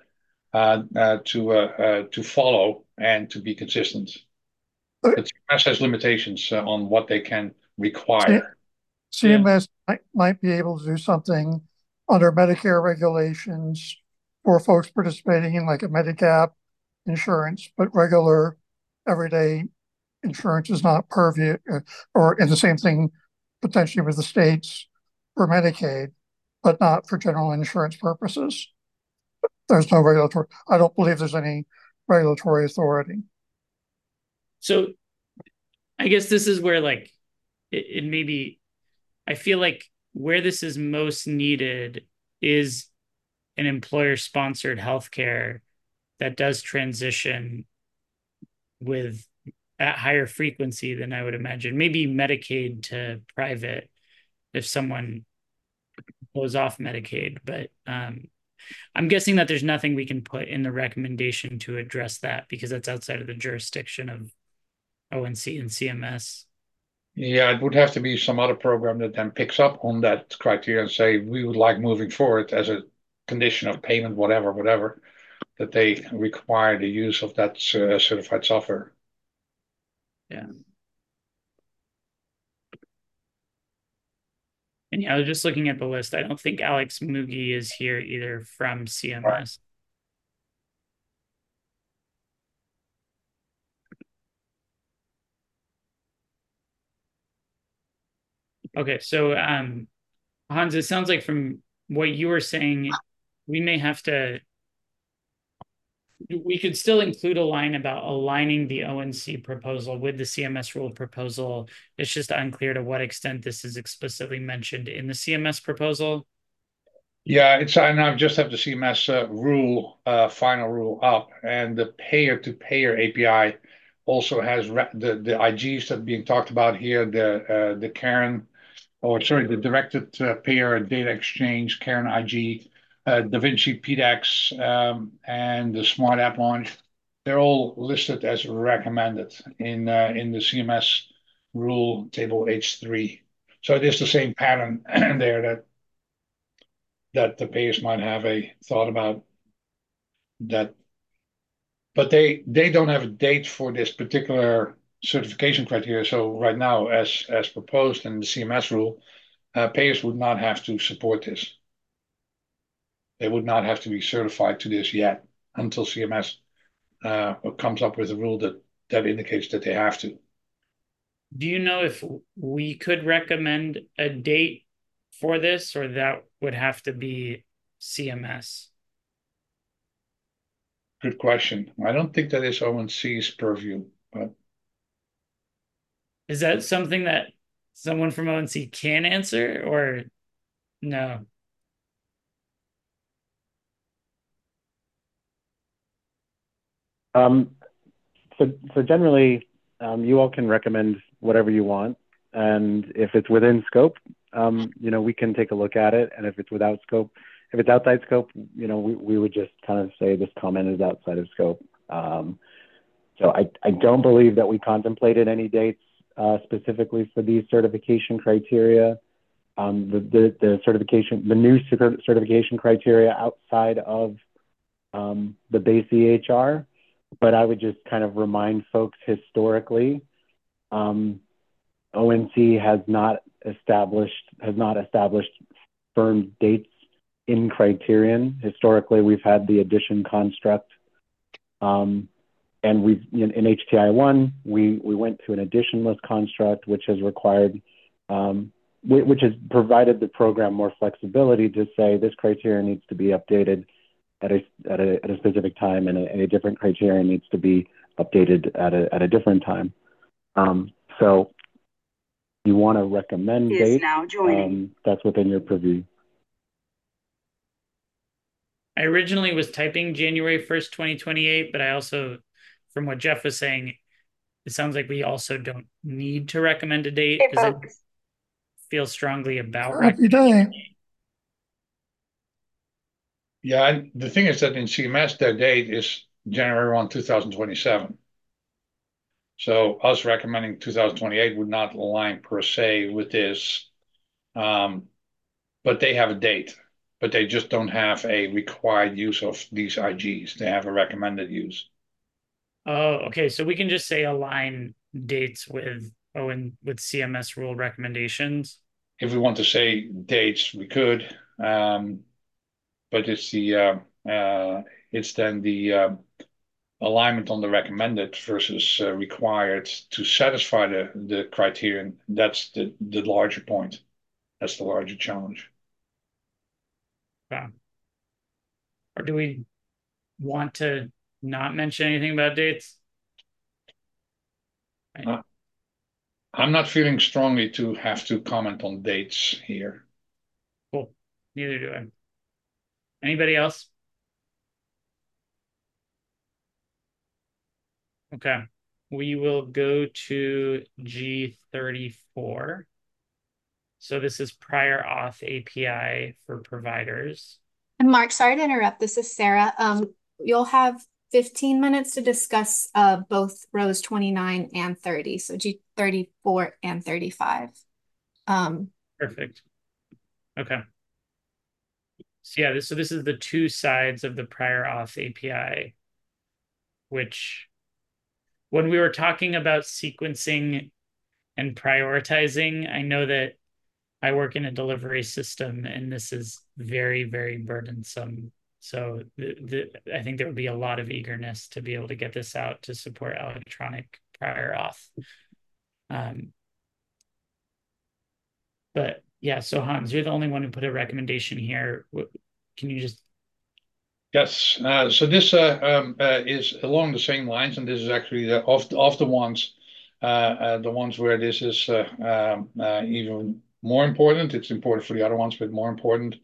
to follow and to be consistent. But CMS has limitations on what they can require. CMS might be able to do something under Medicare regulations for folks participating in like a Medigap insurance, but regular everyday insurance is not purview, or in the same thing potentially with the states for Medicaid, but not for general insurance purposes. There's no regulatory, I don't believe there's any regulatory authority. So I guess this is where like it maybe, I feel like where this is most needed is an employer-sponsored healthcare that does transition with at higher frequency than I would imagine. Maybe Medicaid to private if someone goes off Medicaid, but I'm guessing that there's nothing we can put in the recommendation to address that because that's outside of the jurisdiction of ONC and CMS. Yeah, it would have to be some other program that then picks up on that criteria and say, we would like moving forward as a condition of payment, whatever, that they require the use of that certified software. Yeah. And yeah, I was just looking at the list. I don't think Alex Mugi is here either from CMS. Right. Okay, so Hans, it sounds like from what you were saying, we could still include a line about aligning the ONC proposal with the CMS rule proposal. It's just unclear to what extent this is explicitly mentioned in the CMS proposal. Yeah, I now just have the CMS rule, final rule up, and the payer-to-payer API also has the IGs that are being talked about here, the Karen, or sorry, the directed payer data exchange, Karen IG, DaVinci PDEX, and the Smart App Launch. They're all listed as recommended in the CMS rule table H3. So it is the same pattern there that the payers might have a thought about that, but they don't have a date for this particular certification criteria. So right now, as proposed in the CMS rule, payers would not have to support this. They would not have to be certified to this yet until CMS comes up with a rule that indicates that they have to. Do you know if we could recommend a date for this, or that would have to be CMS? Good question. I don't think that is ONC's purview, but Is that something that someone from ONC can answer, or no? So generally, you all can recommend whatever you want, and if it's within scope, we can take a look at it. And if it's without scope, if it's outside scope, we would just kind of say this comment is outside of scope. So I don't believe that we contemplated any dates specifically for these certification criteria. The new certification criteria outside of the base EHR. But I would just kind of remind folks historically, ONC has not established firm dates in Criterion. Historically, we've had the addition construct, and we've in HTI1 we went to an additionless construct, which has required, which has provided the program more flexibility to say this criteria needs to be updated at a specific time, and a different criteria needs to be updated at a different time. So you want to recommend dates, now joining. That's within your purview. I originally was typing January 1st, 2028, but I also, from what Jeff was saying, it sounds like we also don't need to recommend a date Hey, because I folks. feel strongly about Happy day. yeah, and the thing is that in CMS, their date is January 1, 2027. So us recommending 2028 would not align per se with this. But they have a date, but they just don't have a required use of these IGs. They have a recommended use. Oh, okay. So we can just say align dates with with CMS rule recommendations. If we want to say dates, we could, but it's then the alignment on the recommended versus required to satisfy the criterion. That's the larger point. That's the larger challenge. Wow. Or do we want to not mention anything about dates? I'm not feeling strongly to have to comment on dates here. Cool. Neither do I. Anybody else? Okay. We will go to G34. So this is prior auth API for providers. And Mark, sorry to interrupt. This is Sarah. You'll have 15 minutes to discuss both rows 29 and 30. So G34 and 35. Perfect. Okay. So yeah, this is the two sides of the prior auth API, which when we were talking about sequencing and prioritizing, I know that I work in a delivery system and this is very, very burdensome. So I think there would be a lot of eagerness to be able to get this out to support electronic prior auth. But yeah, so Hans, you're the only one who put a recommendation here. Can you just... Yes, so this is along the same lines, and this is actually of the ones where this is even more important. It's important for the other ones, but more important.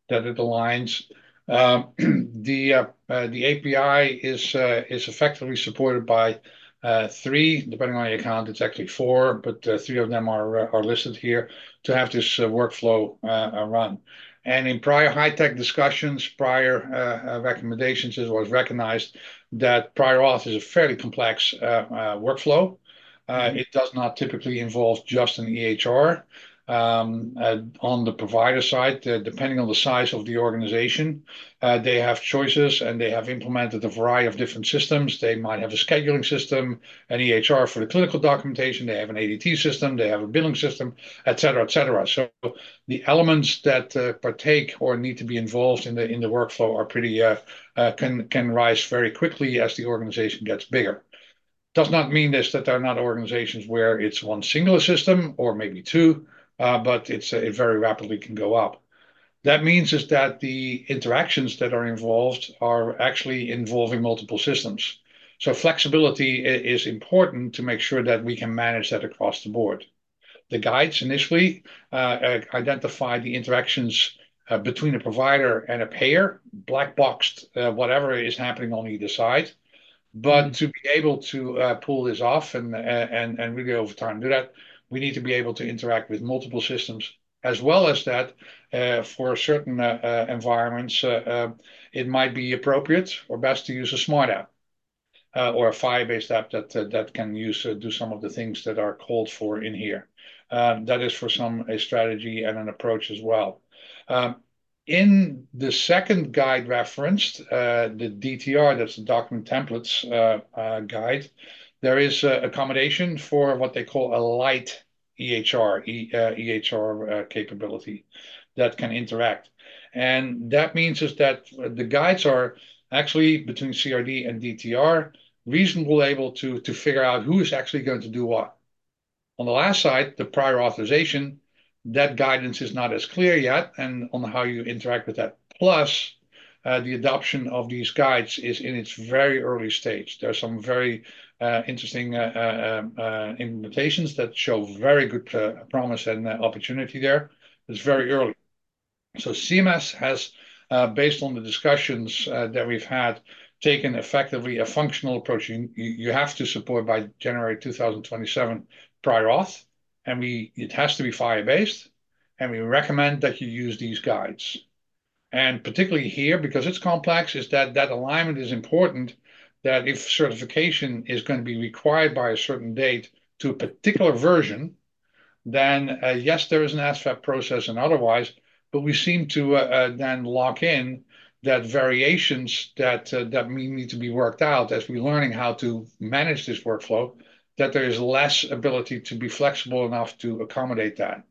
that it aligns. The API is effectively supported by three, depending on your account, it's actually four, but three of them are listed here to have this workflow run. And in prior high-tech discussions, prior recommendations, it was recognized that prior auth is a fairly complex workflow. It does not typically involve just an EHR. On the provider side, depending on the size of the organization, they have choices and they have implemented a variety of different systems. They might have a scheduling system, an EHR for the clinical documentation. They have an ADT system. They have a billing system, et cetera, et cetera. So the elements that partake or need to be involved in the workflow are pretty can rise very quickly as the organization gets bigger. Does not mean this that there are not organizations where it's one single system or maybe two, but it very rapidly can go up. That means is that the interactions that are involved are actually involving multiple systems. So flexibility is important to make sure that we can manage that across the board. The guides initially identify the interactions between a provider and a payer, black boxed whatever is happening on either side. But to be able to pull this off and really over time do that, we need to be able to interact with multiple systems, as well as that for certain environments, it might be appropriate or best to use a smart app or a Firebase app that can do some of the things that are called for in here. That is for a strategy and an approach as well. In the second guide referenced, the DTR, that's the document templates guide, there is accommodation for what they call a light EHR capability that can interact. And that means is that the guides are actually between CRD and DTR reasonably able to figure out who is actually going to do what. On the last side, the prior authorization, that guidance is not as clear yet, and on how you interact with that. Plus, the adoption of these guides is in its very early stage. There are some very interesting implementations that show very good promise and opportunity there. It's very early. So CMS has, based on the discussions that we've had, taken effectively a functional approach. You have to support by January 2027 prior auth, and it has to be Firebase, and we recommend that you use these guides. And particularly here, because it's complex, is that alignment is important, that if certification is going to be required by a certain date to a particular version, then yes, there is an ASVAB process and otherwise, but we seem to then lock in that variations that need to be worked out as we're learning how to manage this workflow, that there is less ability to be flexible enough to accommodate that.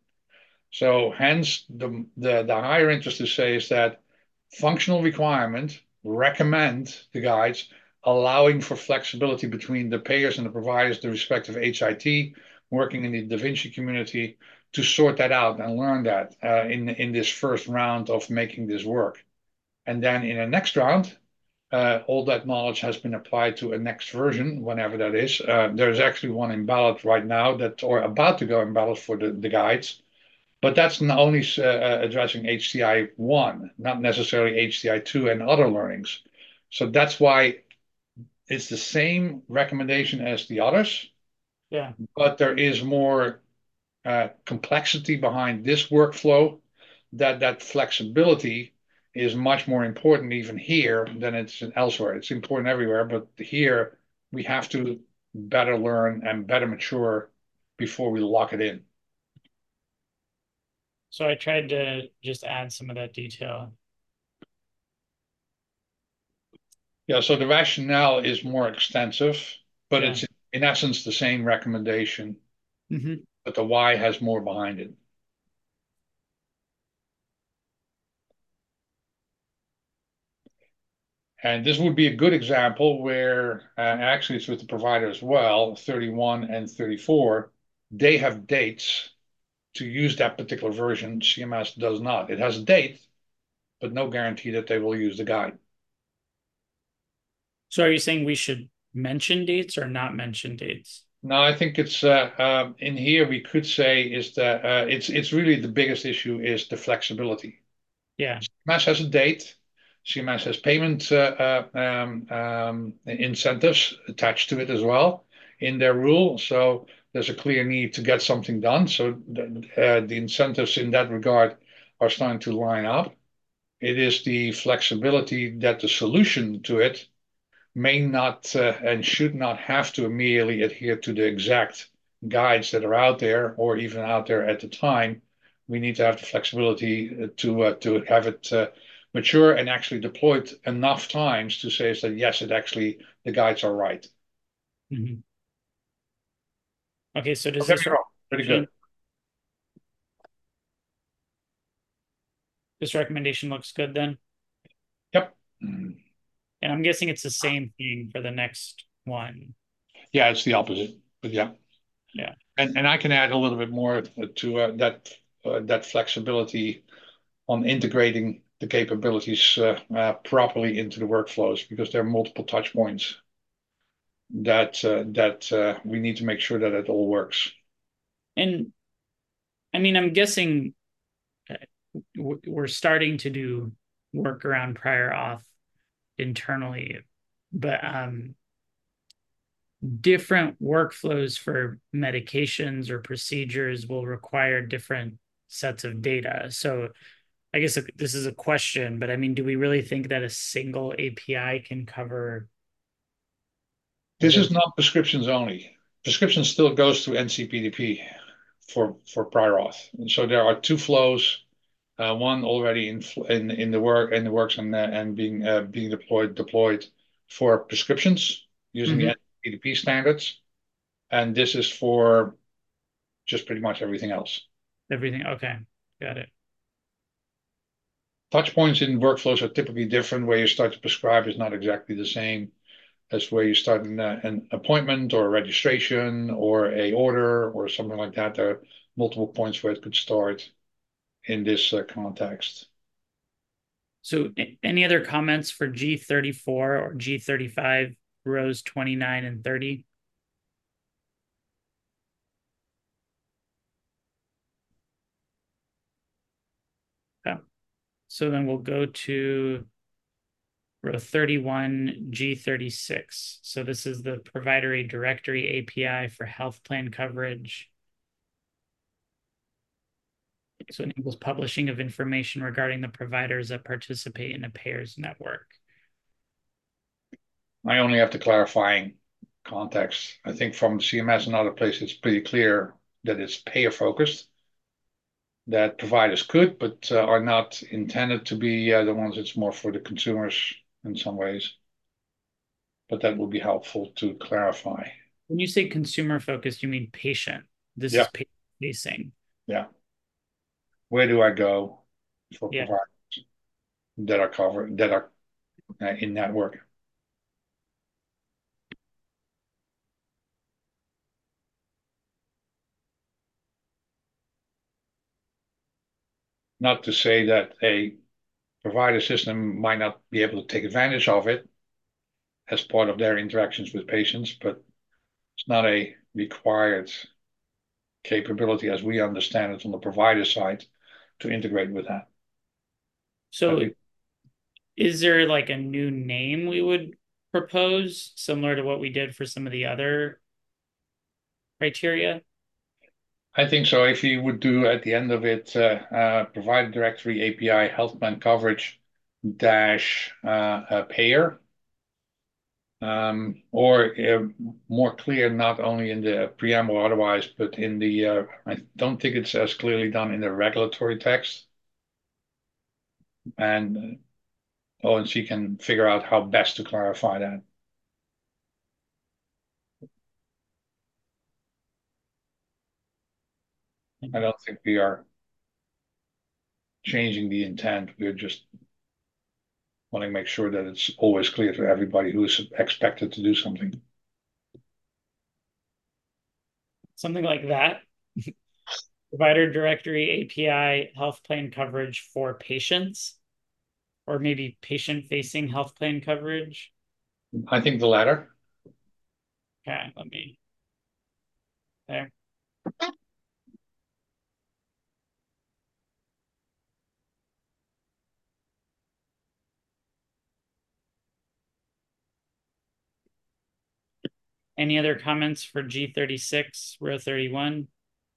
So hence the higher interest to say is that functional requirement, recommend the guides, allowing for flexibility between the payers and the providers, the respective HIT, working in the Da Vinci community to sort that out and learn that in this first round of making this work. And then in the next round, all that knowledge has been applied to a next version, whenever that is. There's actually one in ballot right now or about to go in ballot for the guides. But that's not only addressing HCI 1, not necessarily HCI 2 and other learnings. So that's why it's the same recommendation as the others. Yeah. But there is more complexity behind this workflow, that flexibility is much more important even here than it's elsewhere. It's important everywhere, but here we have to better learn and better mature before we lock it in. So I tried to just add some of that detail. Yeah, so the rationale is more extensive, but it's in essence the same recommendation, but the why has more behind it. And this would be a good example where actually it's with the provider as well, 31 and 34, they have dates to use that particular version. CMS does not. It has a date, but no guarantee that they will use the guide. So are you saying we should mention dates or not mention dates? No, I think it's in here we could say is that it's really the biggest issue is the flexibility. Yeah. CMS has a date. CMS has payment incentives attached to it as well in their rule. So there's a clear need to get something done. So the incentives in that regard are starting to line up. It is the flexibility that the solution to it may not and should not have to immediately adhere to the exact guides that are out there or even out there at the time. We need to have the flexibility to have it mature and actually deployed enough times to say that yes, it actually the guides are right. Mm-hmm. Okay, so does Okay, this pretty good. This recommendation looks good then? Yep. And I'm guessing it's the same thing for the next one. Yeah, it's the opposite, but yeah. Yeah. And I can add a little bit more to that flexibility on integrating the capabilities properly into the workflows because there are multiple touch points that we need to make sure that it all works. And I mean, I'm guessing we're starting to do work around prior auth internally, but different workflows for medications or procedures will require different sets of data. So I guess this is a question, but I mean, do we really think that a single API can cover? This is not prescriptions only. Prescription still goes through NCPDP for prior auth. And so there are two flows, one already in the works and being deployed for prescriptions using the NCPDP standards, and this is for just pretty much everything else. Everything. Okay, got it. Touch points in workflows are typically different. Where you start to prescribe is not exactly the same as where you start an appointment or a registration or a order or something like that. There are multiple points where it could start in this context. So any other comments for G34 or G35, rows 29 and 30? Okay. So then we'll go to row 31, G36. So this is the provider directory API for health plan coverage. So it enables publishing of information regarding the providers that participate in a payer's network. I only have the clarifying context. I think from CMS and other places, it's pretty clear that it's payer focused, that providers could, but are not intended to be the ones. It's more for the consumers in some ways. But that will be helpful to clarify. When you say consumer focused, you mean patient. This is patient facing. Yeah. Where do I go for providers that are covered, that are in network? Not to say that a provider system might not be able to take advantage of it as part of their interactions with patients, but it's not a required capability as we understand it on the provider side to integrate with that. So is there like a new name we would propose similar to what we did for some of the other criteria? I think so. If you would do at the end of it, provider directory API health plan coverage dash payer, or more clear, not only in the preamble or otherwise, but in the, I don't think it's as clearly done in the regulatory text. And ONC can figure out how best to clarify that. I don't think we are changing the intent. We're just wanting to make sure that it's always clear to everybody who is expected to do something. Something like that. Provider directory API health plan coverage for patients, or maybe patient facing health plan coverage. I think the latter. Okay, let me there. Any other comments for G36, row 31?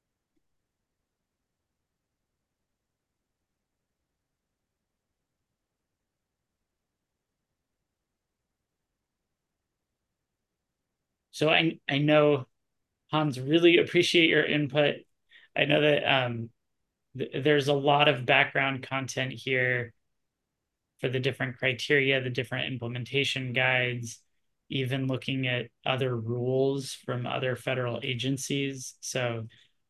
So I know, Hans, really appreciate your input. I know that there's a lot of background content here for the different criteria, the different implementation guides, even looking at other rules from other federal agencies. So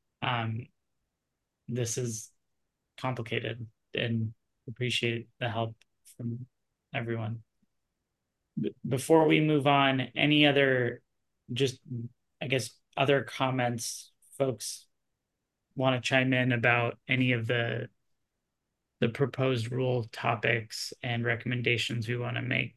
this is complicated, and appreciate the help from everyone. Before we move on, any other, just, I guess, other comments folks want to chime in about any of the proposed rule topics and recommendations we want to make?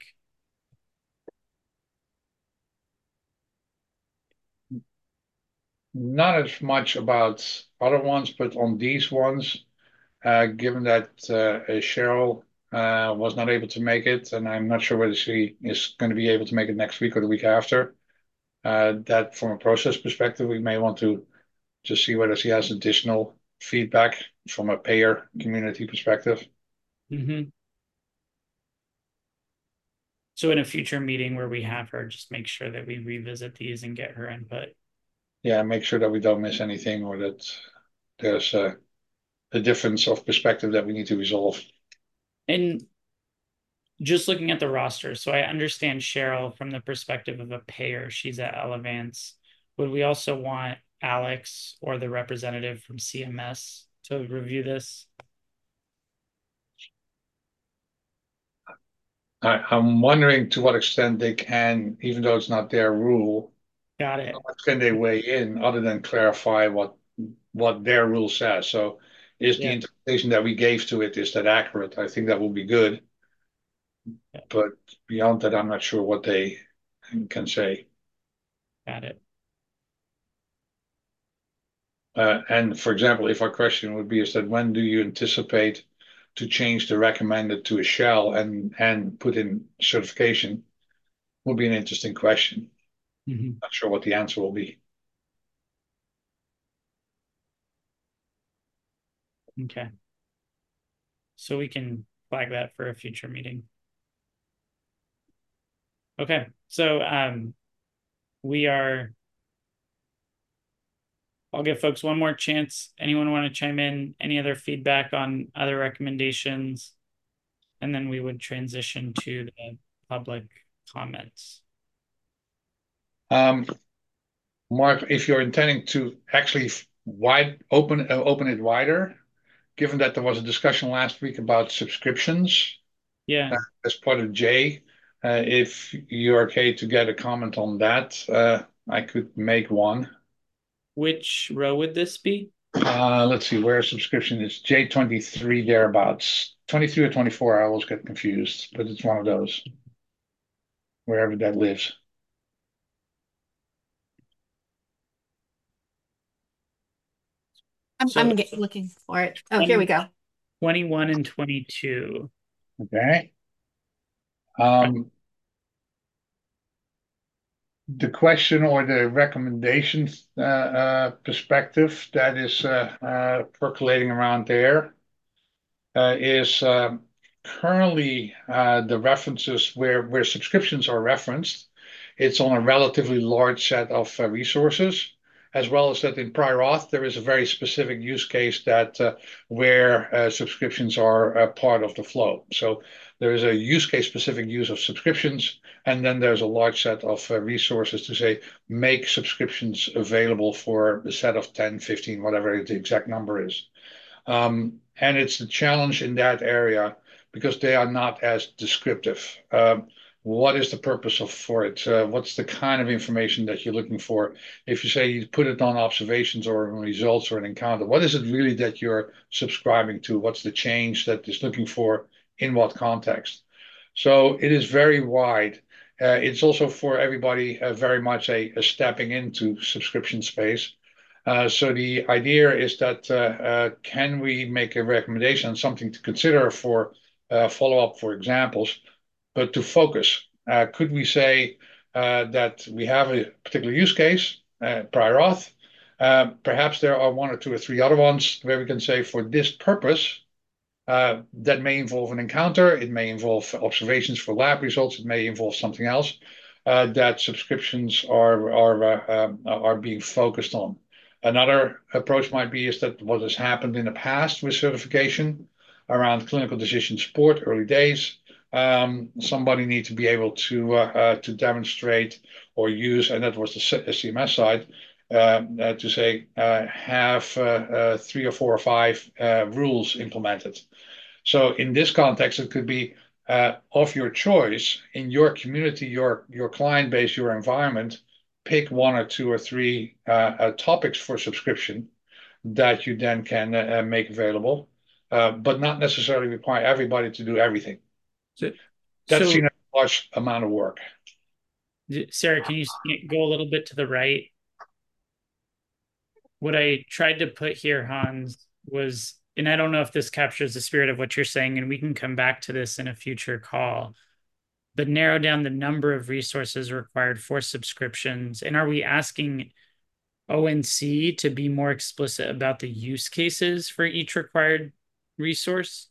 Not as much about other ones, but on these ones, given that Cheryl was not able to make it, and I'm not sure whether she is going to be able to make it next week or the week after, that from a process perspective, we may want to just see whether she has additional feedback from a payer community perspective. Mm-hmm. So in a future meeting where we have her, just make sure that we revisit these and get her input. Yeah, make sure that we don't miss anything or that there's a difference of perspective that we need to resolve. And just looking at the roster, so I understand Cheryl from the perspective of a payer, she's at Elevance. Would we also want Alex or the representative from CMS to review this? I'm wondering to what extent they can, even though it's not their rule, Got it. how much can they weigh in other than clarify what their rule says? So is the interpretation that we gave to it, is that accurate? I think that will be good. Yeah. But beyond that, I'm not sure what they can say. Got it. And for example, if our question would be is that when do you anticipate to change the recommended to a shall and put in certification, would be an interesting question. Mm-hmm. Not sure what the answer will be. Okay. So we can flag that for a future meeting. Okay. So I'll give folks one more chance. Anyone want to chime in? Any other feedback on other recommendations? And then we would transition to the public comments. Mark, if you're intending to actually open it wider, given that there was a discussion last week about subscriptions, as part of J, if you're okay to get a comment on that, I could make one. Which row would this be? Let's see, where subscription is J23 thereabouts. 23 or 24, I always get confused, but it's one of those, wherever that lives. I'm looking for it. Oh, here we go. 21 and 22. Okay. The question or the recommendation perspective that is percolating around there is currently the references where subscriptions are referenced. It's on a relatively large set of resources, as well as that in prior auth, there is a very specific use case that where subscriptions are part of the flow. So there is a use case specific use of subscriptions, and then there's a large set of resources to say, make subscriptions available for a set of 10, 15, whatever the exact number is. And it's the challenge in that area because they are not as descriptive. What is the purpose for it? What's the kind of information that you're looking for? If you say you put it on observations or results or an encounter, what is it really that you're subscribing to? What's the change that is looking for in what context? So it is very wide. It's also for everybody very much a stepping into subscription space. So the idea is that can we make a recommendation, something to consider for follow-up for examples, but to focus. Could we say that we have a particular use case, prior auth. Perhaps there are one or two or three other ones where we can say for this purpose, that may involve an encounter, it may involve observations for lab results, it may involve something else, that subscriptions are being focused on. Another approach might be is that what has happened in the past with certification around clinical decision support, early days, somebody needs to be able to demonstrate or use, and that was the CMS side, to say have 3 or 4 or 5 rules implemented. So in this context, it could be of your choice in your community, your client base, your environment. Pick 1 or 2 or 3 topics for subscription that you then can make available, but not necessarily require everybody to do everything. That's seen as a large amount of work. Sarah, can you go a little bit to the right? What I tried to put here, Hans, was, and I don't know if this captures the spirit of what you're saying, and we can come back to this in a future call, but narrow down the number of resources required for subscriptions. And are we asking ONC to be more explicit about the use cases for each required resource?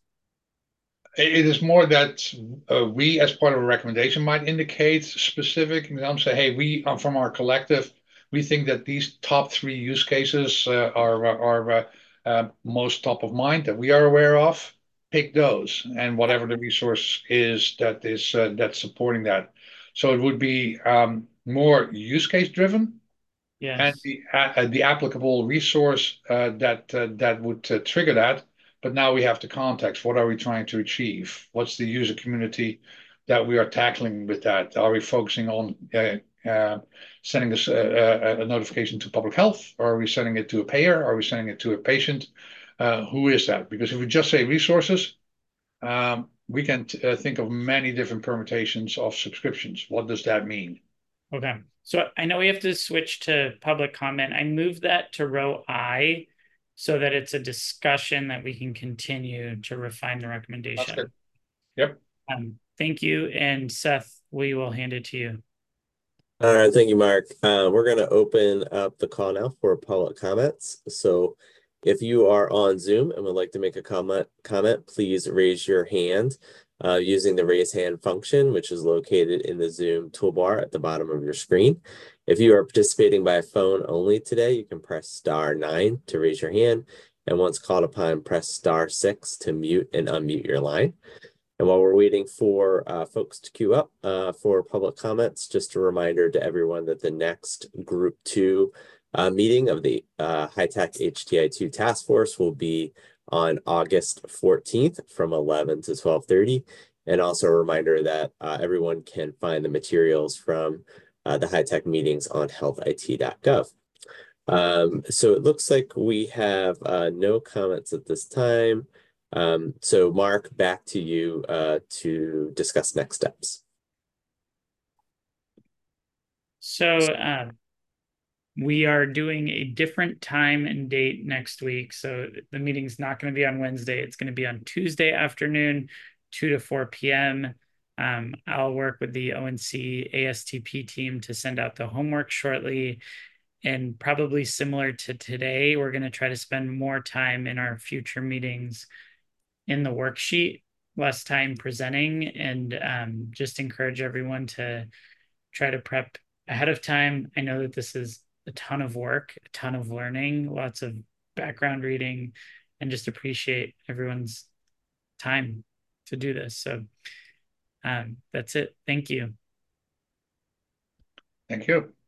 It is more that we, as part of a recommendation, might indicate specific examples. Say, hey, we from our collective, we think that these top 3 use cases are most top of mind that we are aware of. Pick those, and whatever the resource is that's supporting that. So it would be more use case driven. Yes. And the applicable resource that would trigger that. But now we have the context. What are we trying to achieve? What's the user community that we are tackling with that? Are we focusing on sending a notification to public health? Or are we sending it to a payer? Are we sending it to a patient? Who is that? Because if we just say resources, we can think of many different permutations of subscriptions. What does that mean? Okay. So I know we have to switch to public comment. I moved that to row I so that it's a discussion that we can continue to refine the recommendation. That's good. Yep. Thank you. And Seth, we will hand it to you. All right, thank you, Mark. We're going to open up the call now for public comments. So if you are on Zoom and would like to make a comment, please raise your hand using the raise hand function, which is located in the Zoom toolbar at the bottom of your screen. If you are participating by phone only today, you can press *9 to raise your hand. And once called upon, press *6 to mute and unmute your line. And while we're waiting for folks to queue up for public comments, just a reminder to everyone that the next Group 2 meeting of the High-Tech HTI-2 Task Force will be on August 14th from 11 to 12:30. And also a reminder that everyone can find the materials from the high-tech meetings on healthit.gov. So it looks like we have no comments at this time. So Mark, back to you to discuss next steps. So we are doing a different time and date next week. So the meeting's not going to be on Wednesday. It's going to be on Tuesday afternoon, 2 to 4 p.m. I'll work with the ONC ASTP team to send out the homework shortly. And probably similar to today, we're going to try to spend more time in our future meetings in the worksheet, less time presenting, and just encourage everyone to try to prep ahead of time. I know that this is a ton of work, a ton of learning, lots of background reading, and just appreciate everyone's time to do this. So that's it. Thank you. Thank you.